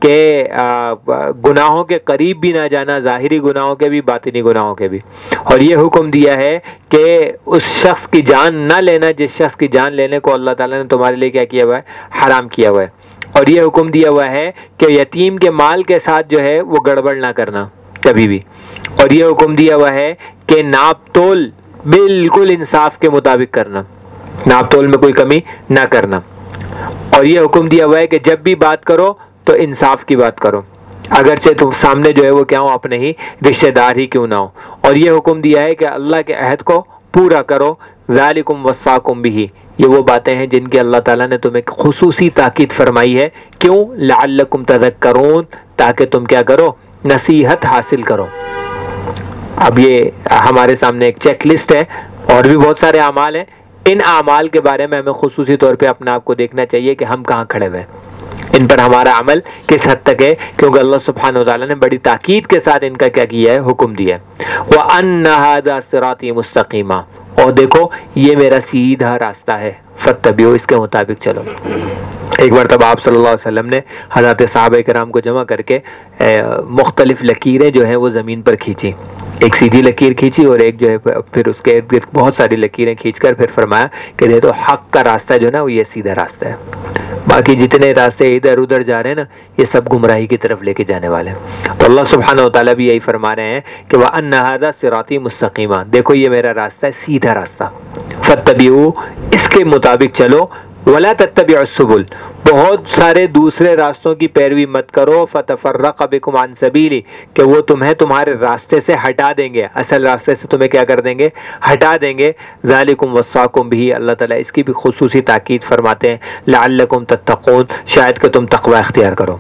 کہ گناہوں کے قریب بھی نہ جانا، ظاہری گناہوں کے بھی، باطنی گناہوں کے بھی، اور یہ حکم دیا ہے کہ اس شخص کی جان نہ لینا جس شخص کی جان لینے کو اللہ تعالیٰ نے تمہارے لیے کیا کیا ہوا ہے، حرام کیا ہوا ہے، اور یہ حکم دیا ہوا ہے کہ یتیم کے مال کے ساتھ جو ہے وہ گڑبڑ نہ کرنا کبھی بھی، اور یہ حکم دیا ہوا ہے کہ ناپ تول بالکل انصاف کے مطابق کرنا، ناپ تول میں کوئی کمی نہ کرنا، اور یہ حکم دیا ہوا ہے کہ جب بھی بات کرو تو انصاف کی بات کرو، اگرچہ تم سامنے جو ہے وہ کیا ہو، اپنے ہی رشتہ دار ہی کیوں نہ ہو، اور یہ حکم دیا ہے کہ اللہ کے عہد کو پورا کرو، ذالکم وصاکم بہ، یہ وہ باتیں ہیں جن کی اللہ تعالیٰ نے تمہیں خصوصی تاکید فرمائی ہے، کیوں؟ لعلکم تذکرون، تاکہ تم کیا کرو، نصیحت حاصل کرو۔ اب یہ ہمارے سامنے ایک چیک لسٹ ہے، اور بھی بہت سارے اعمال ہیں، ان اعمال کے بارے میں ہمیں خصوصی طور پہ اپنے آپ کو دیکھنا چاہیے کہ ہم کہاں کھڑے ہوئے ہیں، ان پر ہمارا عمل کس حد تک ہے، کیونکہ اللہ سبحانہ وتعالیٰ نے بڑی تاکید کے ساتھ ان کا کیا کیا ہے، حکم دیا ہے۔ وَأَنَّ هَذَا صِرَاطِي مُسْتَقِيمًا، اور دیکھو یہ میرا سیدھا راستہ ہے، فَاتَّبِعُوا، اس کے مطابق چلو۔ ایک مرتبہ آپ صلی اللہ علیہ وسلم نے حضرات صحابہ کرام کو جمع کر کے مختلف لکیریں جو ہیں وہ زمین پر کھینچی، ایک سیدھی لکیر کھینچی اور ایک جو ہے پھر اس کے ارد گرد بہت ساری لکیریں کھینچ کر پھر فرمایا کہ دیکھو حق کا راستہ جو ہے نا وہ یہ سیدھا راستہ ہے، باقی جتنے راستے ادھر ادھر جا رہے ہیں نا یہ سب گمراہی کی طرف لے کے جانے والے ہیں۔ تو اللہ سبحانہ وتعالیٰ بھی یہی فرما رہے ہیں کہ وَأَنَّ هَذَا صِرَاطِي مُسْتَقِيمًا، دیکھو یہ میرا راستہ ہے، سیدھا راستہ، فَاتَّبِعُوا، اس کے مطابق چلو، وَلَا تَتَّبِعُوا السُّبُلَ، بہت سارے دوسرے راستوں کی پیروی مت کرو، فَتَفَرَّقَ بِكُمْ عَنْ سَبِيلِهِ، کہ وہ تمہیں تمہارے راستے سے ہٹا دیں گے، اصل راستے سے تمہیں کیا کر دیں گے، ہٹا دیں گے۔ ذَلِكُمْ وَصَّاكُمْ بِهِ، اللہ تعالیٰ اس کی بھی خصوصی تاکید فرماتے ہیں، لَعَلَّكُمْ تَتَّقُونَ، شاید کہ تم تقوی اختیار کرو۔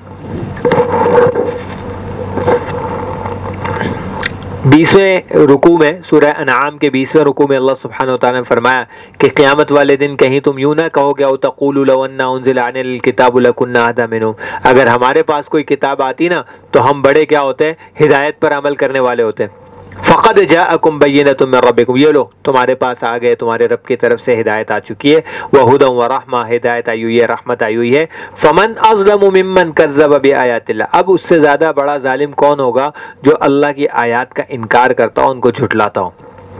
20ویں رکوع میں، سورہ انعام کے 20ویں رکوع میں اللہ سبحانہ وتعالیٰ نے فرمایا کہ قیامت والے دن کہیں تم یوں نہ کہو گے او تقولوا لو ان انزل علینا الکتاب لکنا اہدی منہم، اگر ہمارے پاس کوئی کتاب آتی نا تو ہم بڑے کیا ہوتے ہیں، ہدایت پر عمل کرنے والے ہوتے ہیں۔ فقد جاءکم بینۃ من ربکم، یہ لو تمہارے پاس آ گئے، تمہارے رب کی طرف سے ہدایت آ چکی ہے، وہدی ورحمہ، ہدایت آئی ہوئی ہے، رحمت آئی ہوئی ہے۔ فمن اظلم ممن کذب بآیات اللہ، اب اس سے زیادہ بڑا ظالم کون ہوگا جو اللہ کی آیات کا انکار کرتا ہو، ان کو جھٹلاتا ہو۔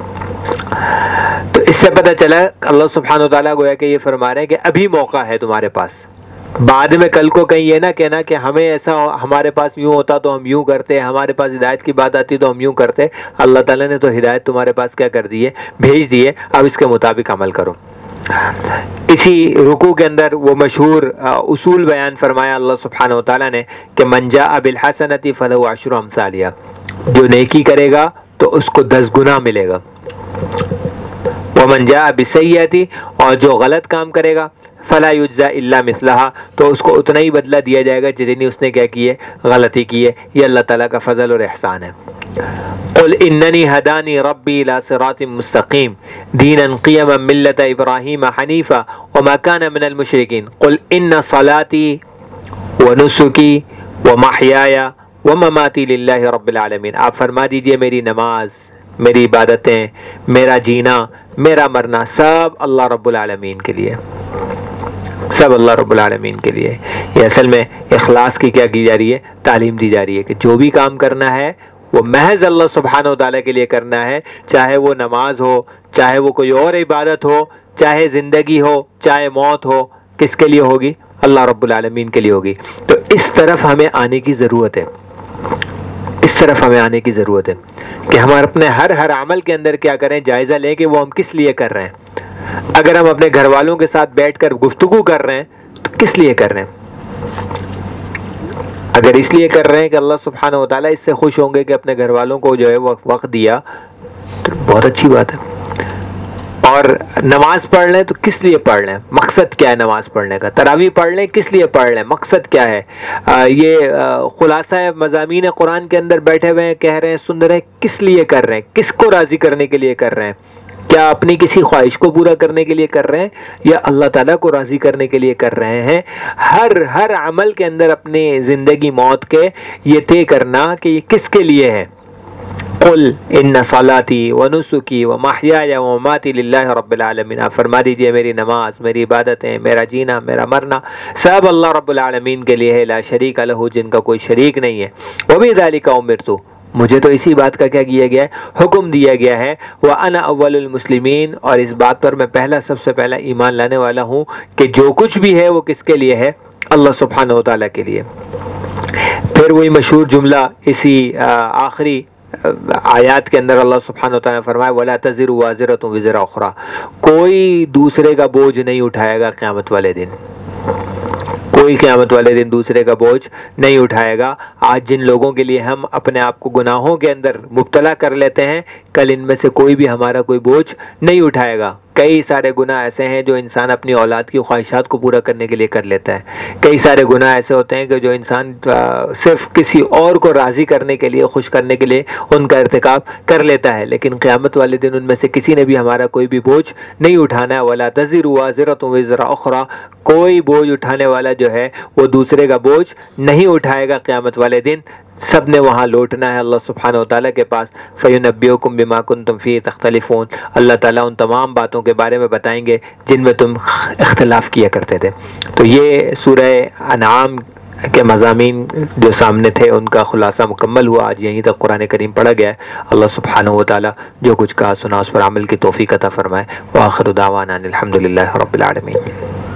تو اس سے پتہ چلا اللہ سبحانہ وتعالیٰ گویا کہ یہ فرما رہے ہیں کہ ابھی موقع ہے تمہارے پاس، بعد میں کل کو کہیں یہ نہ کہنا کہ ہمیں ایسا ہمارے پاس یوں ہوتا تو ہم یوں کرتے، ہمارے پاس ہدایت کی بات آتی تو ہم یوں کرتے۔ اللہ تعالیٰ نے تو ہدایت تمہارے پاس کیا کر دی ہے، بھیج دی ہے، اب اس کے مطابق عمل کرو۔ اسی رکوع کے اندر وہ مشہور اصول بیان فرمایا اللہ سبحانہ وتعالیٰ نے کہ من جاء بالحسنۃ فلہ عشر امثالہا، جو نیکی کرے گا تو اس کو 10 گنا ملے گا، ومن جاء بالسیئۃ، اور جو غلط کام کرے گا فلا یجزا الا مثلہا، تو اس کو اتنا ہی بدلہ دیا جائے گا جتنی اس نے کیا کی ہے، غلطی کی ہے۔ یہ اللہ تعالیٰ کا فضل اور احسان ہے۔ قل اننی ہدانی ربی الی صراط مستقیم دینا قیما ملۃ ابراہیم حنیفا وما کان من المشرکین قل ان صلاتی ونسکی ومحیای ومماتی للہ رب العالمین، آپ فرما دیجئے میری نماز، میری عبادتیں، میرا جینا، میرا مرنا سب اللہ رب العالمین کے لیے، سب اللہ رب العالمین کے لیے۔ یہ اصل میں اخلاص کی کیا کی جا رہی ہے، تعلیم دی جا رہی ہے کہ جو بھی کام کرنا ہے وہ محض اللہ سبحانہ وتعالیٰ کے لیے کرنا ہے، چاہے وہ نماز ہو، چاہے وہ کوئی اور عبادت ہو، چاہے زندگی ہو، چاہے موت ہو، کس کے لیے ہوگی، اللہ رب العالمین کے لیے ہوگی۔ تو اس طرف ہمیں آنے کی ضرورت ہے، اس طرف ہمیں آنے کی ضرورت ہے کہ ہم اپنے ہر عمل کے اندر کیا کریں، جائزہ لیں کہ وہ ہم کس لیے کر رہے ہیں۔ اگر ہم اپنے گھر والوں کے ساتھ بیٹھ کر گفتگو کر رہے ہیں تو کس لیے کر رہے ہیں؟ اگر اس لیے کر رہے ہیں کہ اللہ سبحانہ وتعالیٰ اس سے خوش ہوں گے کہ اپنے گھر والوں کو جو ہے وقت دیا، تو بہت اچھی بات ہے۔ اور نماز پڑھ لیں تو کس لیے پڑھ لیں، مقصد کیا ہے نماز پڑھنے کا؟ تراویح پڑھ لیں کس لیے پڑھ لیں، مقصد کیا ہے؟ یہ خلاصہ مضامین قرآن کے اندر بیٹھے ہوئے ہیں، کہہ رہے ہیں، سن رہے ہیں، کس لیے کر رہے ہیں، کس کو راضی کرنے کے لیے کر رہے ہیں؟ کیا اپنی کسی خواہش کو پورا کرنے کے لیے کر رہے ہیں یا اللہ تعالیٰ کو راضی کرنے کے لیے کر رہے ہیں؟ ہر عمل کے اندر اپنی زندگی موت کے یہ طے کرنا کہ یہ کس کے لیے ہے، قل ان صلاتی و نسکی و محیای و مماتی للہ رب العالمین، آپ فرما دیجئے میری نماز، میری عبادتیں، میرا جینا، میرا مرنا سب اللہ رب العالمین کے لیے ہے، لا شریک لہ، جن کا کوئی شریک نہیں ہے، وبذالک امرت، مجھے تو اسی بات کا کیا کیا گیا ہے، حکم دیا گیا ہے، وانا اول المسلمین، اور اس بات پر میں سب سے پہلا ایمان لانے والا ہوں کہ جو کچھ بھی ہے وہ کس کے لیے ہے، اللہ سبحانہ و تعالیٰ کے لیے۔ پھر وہی مشہور جملہ اسی آخری آیات کے اندر اللہ سبحانہ و تعالیٰ نے فرمایا وَلَا تَزِرُ وَازِرَةٌ وِزْرَ أُخْرَىٰ، کوئی دوسرے کا بوجھ نہیں اٹھائے گا قیامت والے دن، کوئی قیامت والے دن دوسرے کا بوجھ نہیں اٹھائے گا۔ آج جن لوگوں کے لیے ہم اپنے آپ کو گناہوں کے اندر مبتلا کر لیتے ہیں، کل ان میں سے کوئی بھی ہمارا کوئی بوجھ نہیں اٹھائے گا۔ کئی سارے گناہ ایسے ہیں جو انسان اپنی اولاد کی خواہشات کو پورا کرنے کے لیے کر لیتا ہے، کئی سارے گناہ ایسے ہوتے ہیں کہ جو انسان صرف کسی اور کو راضی کرنے کے لیے، خوش کرنے کے لیے ان کا ارتکاب کر لیتا ہے، لیکن قیامت والے دن ان میں سے کسی نے بھی ہمارا کوئی بھی بوجھ نہیں اٹھانا ہے۔ وَلَا تَزِرُ وَازِرَةٌ وِزْرَ أُخْرَىٰ، کوئی بوجھ اٹھانے والا جو ہے وہ دوسرے کا بوجھ نہیں اٹھائے گا قیامت والے دن، سب نے وہاں لوٹنا ہے اللہ سبحانہ و تعالیٰ کے پاس۔ فَيُنَبِّئُكُم بِمَا كُنتُمْ فِيهِ تَخْتَلِفُونَ، اللہ تعالیٰ ان تمام باتوں کے بارے میں بتائیں گے جن میں تم اختلاف کیا کرتے تھے۔ تو یہ سورہ انعام کے مضامین جو سامنے تھے ان کا خلاصہ مکمل ہوا، آج یہیں تک قرآن کریم پڑھا گیا ہے۔ اللہ سبحانہ و تعالیٰ جو کچھ کہا سنا اس پر عمل کی توفیق عطا فرمائے۔ وآخر دعوانا ان الحمد للہ رب العالمین۔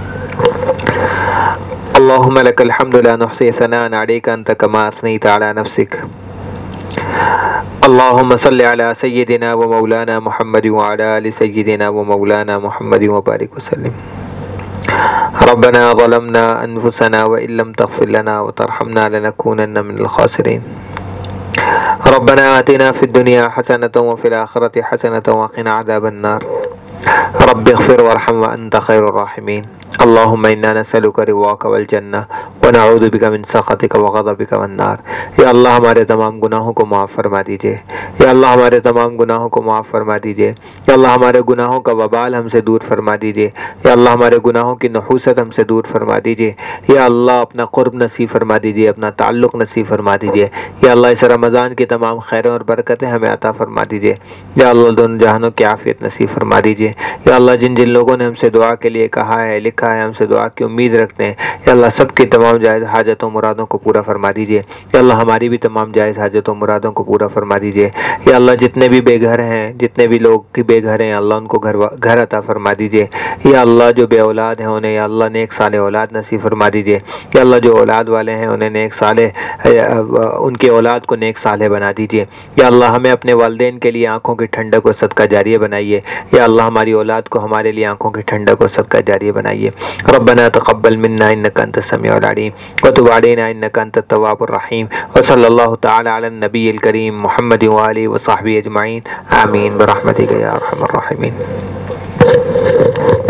اللهم لك الحمد لا نحصي ثناء عليك أنت كما أثنيت على نفسك، اللهم صل على سيدنا ومولانا محمد وعلى آل سيدنا ومولانا محمد وبارك وسلم۔ ربنا ظلمنا أنفسنا وإن لم تغفر لنا وترحمنا لنكونن من الخاسرين، ربنا آتنا في الدنيا حسنة وفي الآخرة حسنة وقنا عذاب النار، رب اغفر وارحم وأنت خير الراحمين، اللهم إنا نسألك رضاك والجنة ونعوذ بك من سخطك وغضبك والنار۔ یا اللہ ہمارے تمام گناہوں کو معاف فرما دیجئے، یا اللہ ہمارے تمام گناہوں کو معاف فرما دیجئے، یا اللہ ہمارے گناہوں کا وبال ہم سے دور فرما دیجئے، یا اللہ ہمارے گناہوں کی نحوست ہم سے دور فرما دیجئے، یا اللہ اپنا قرب نصیب فرما دیجئے، اپنا تعلق نصیب فرما دیجئے، یا اللہ اس رمضان کی تمام خیروں اور برکتیں ہمیں عطا فرما دیجئے، یا اللہ دونوں جہانوں کی عافیت نصیب فرما دیجئے، یا اللہ جن جن لوگوں نے ہم سے دعا کے لیے کہا ہے، لکھا ہے، ہم سے دعا کی امید رکھتے ہیں، یا اللہ سب کی تمام جائز حاجتوں مرادوں کو پورا فرما دیجئے، یا اللہ ہماری بھی تمام جائز حاجتوں مرادوں کو پورا فرما دیجئے، یا اللہ جتنے بھی بے گھر ہیں، جتنے بھی لوگ کی بے گھر ہیں، اللہ ان کو گھر عطا فرما دیجئے، یا اللہ جو بے اولاد ہیں انہیں یا اللہ نیک صالح اولاد نصیب فرما دیجئے، یا اللہ جو اولاد والے ہیں انہیں نیک صالح ان کے اولاد کو نیک صالح بنا دیجئے، یا اللہ ہمیں اپنے والدین کے لیے آنکھوں کی ٹھنڈک اور صدقہ جاریہ بنائیے، یا اللہ ہماری اولاد کو ہمارے لیے آنکھوں کی ٹھنڈک اور صدقہ جاریہ بنائیے۔ ربنا تقبل منا انك انت السميع العليم وتب علينا انك انت التواب الرحيم، وصلى الله تعالى على النبي الكريم محمد وآله وصحبه اجمعين، آمين برحمتك يا ارحم الراحمين۔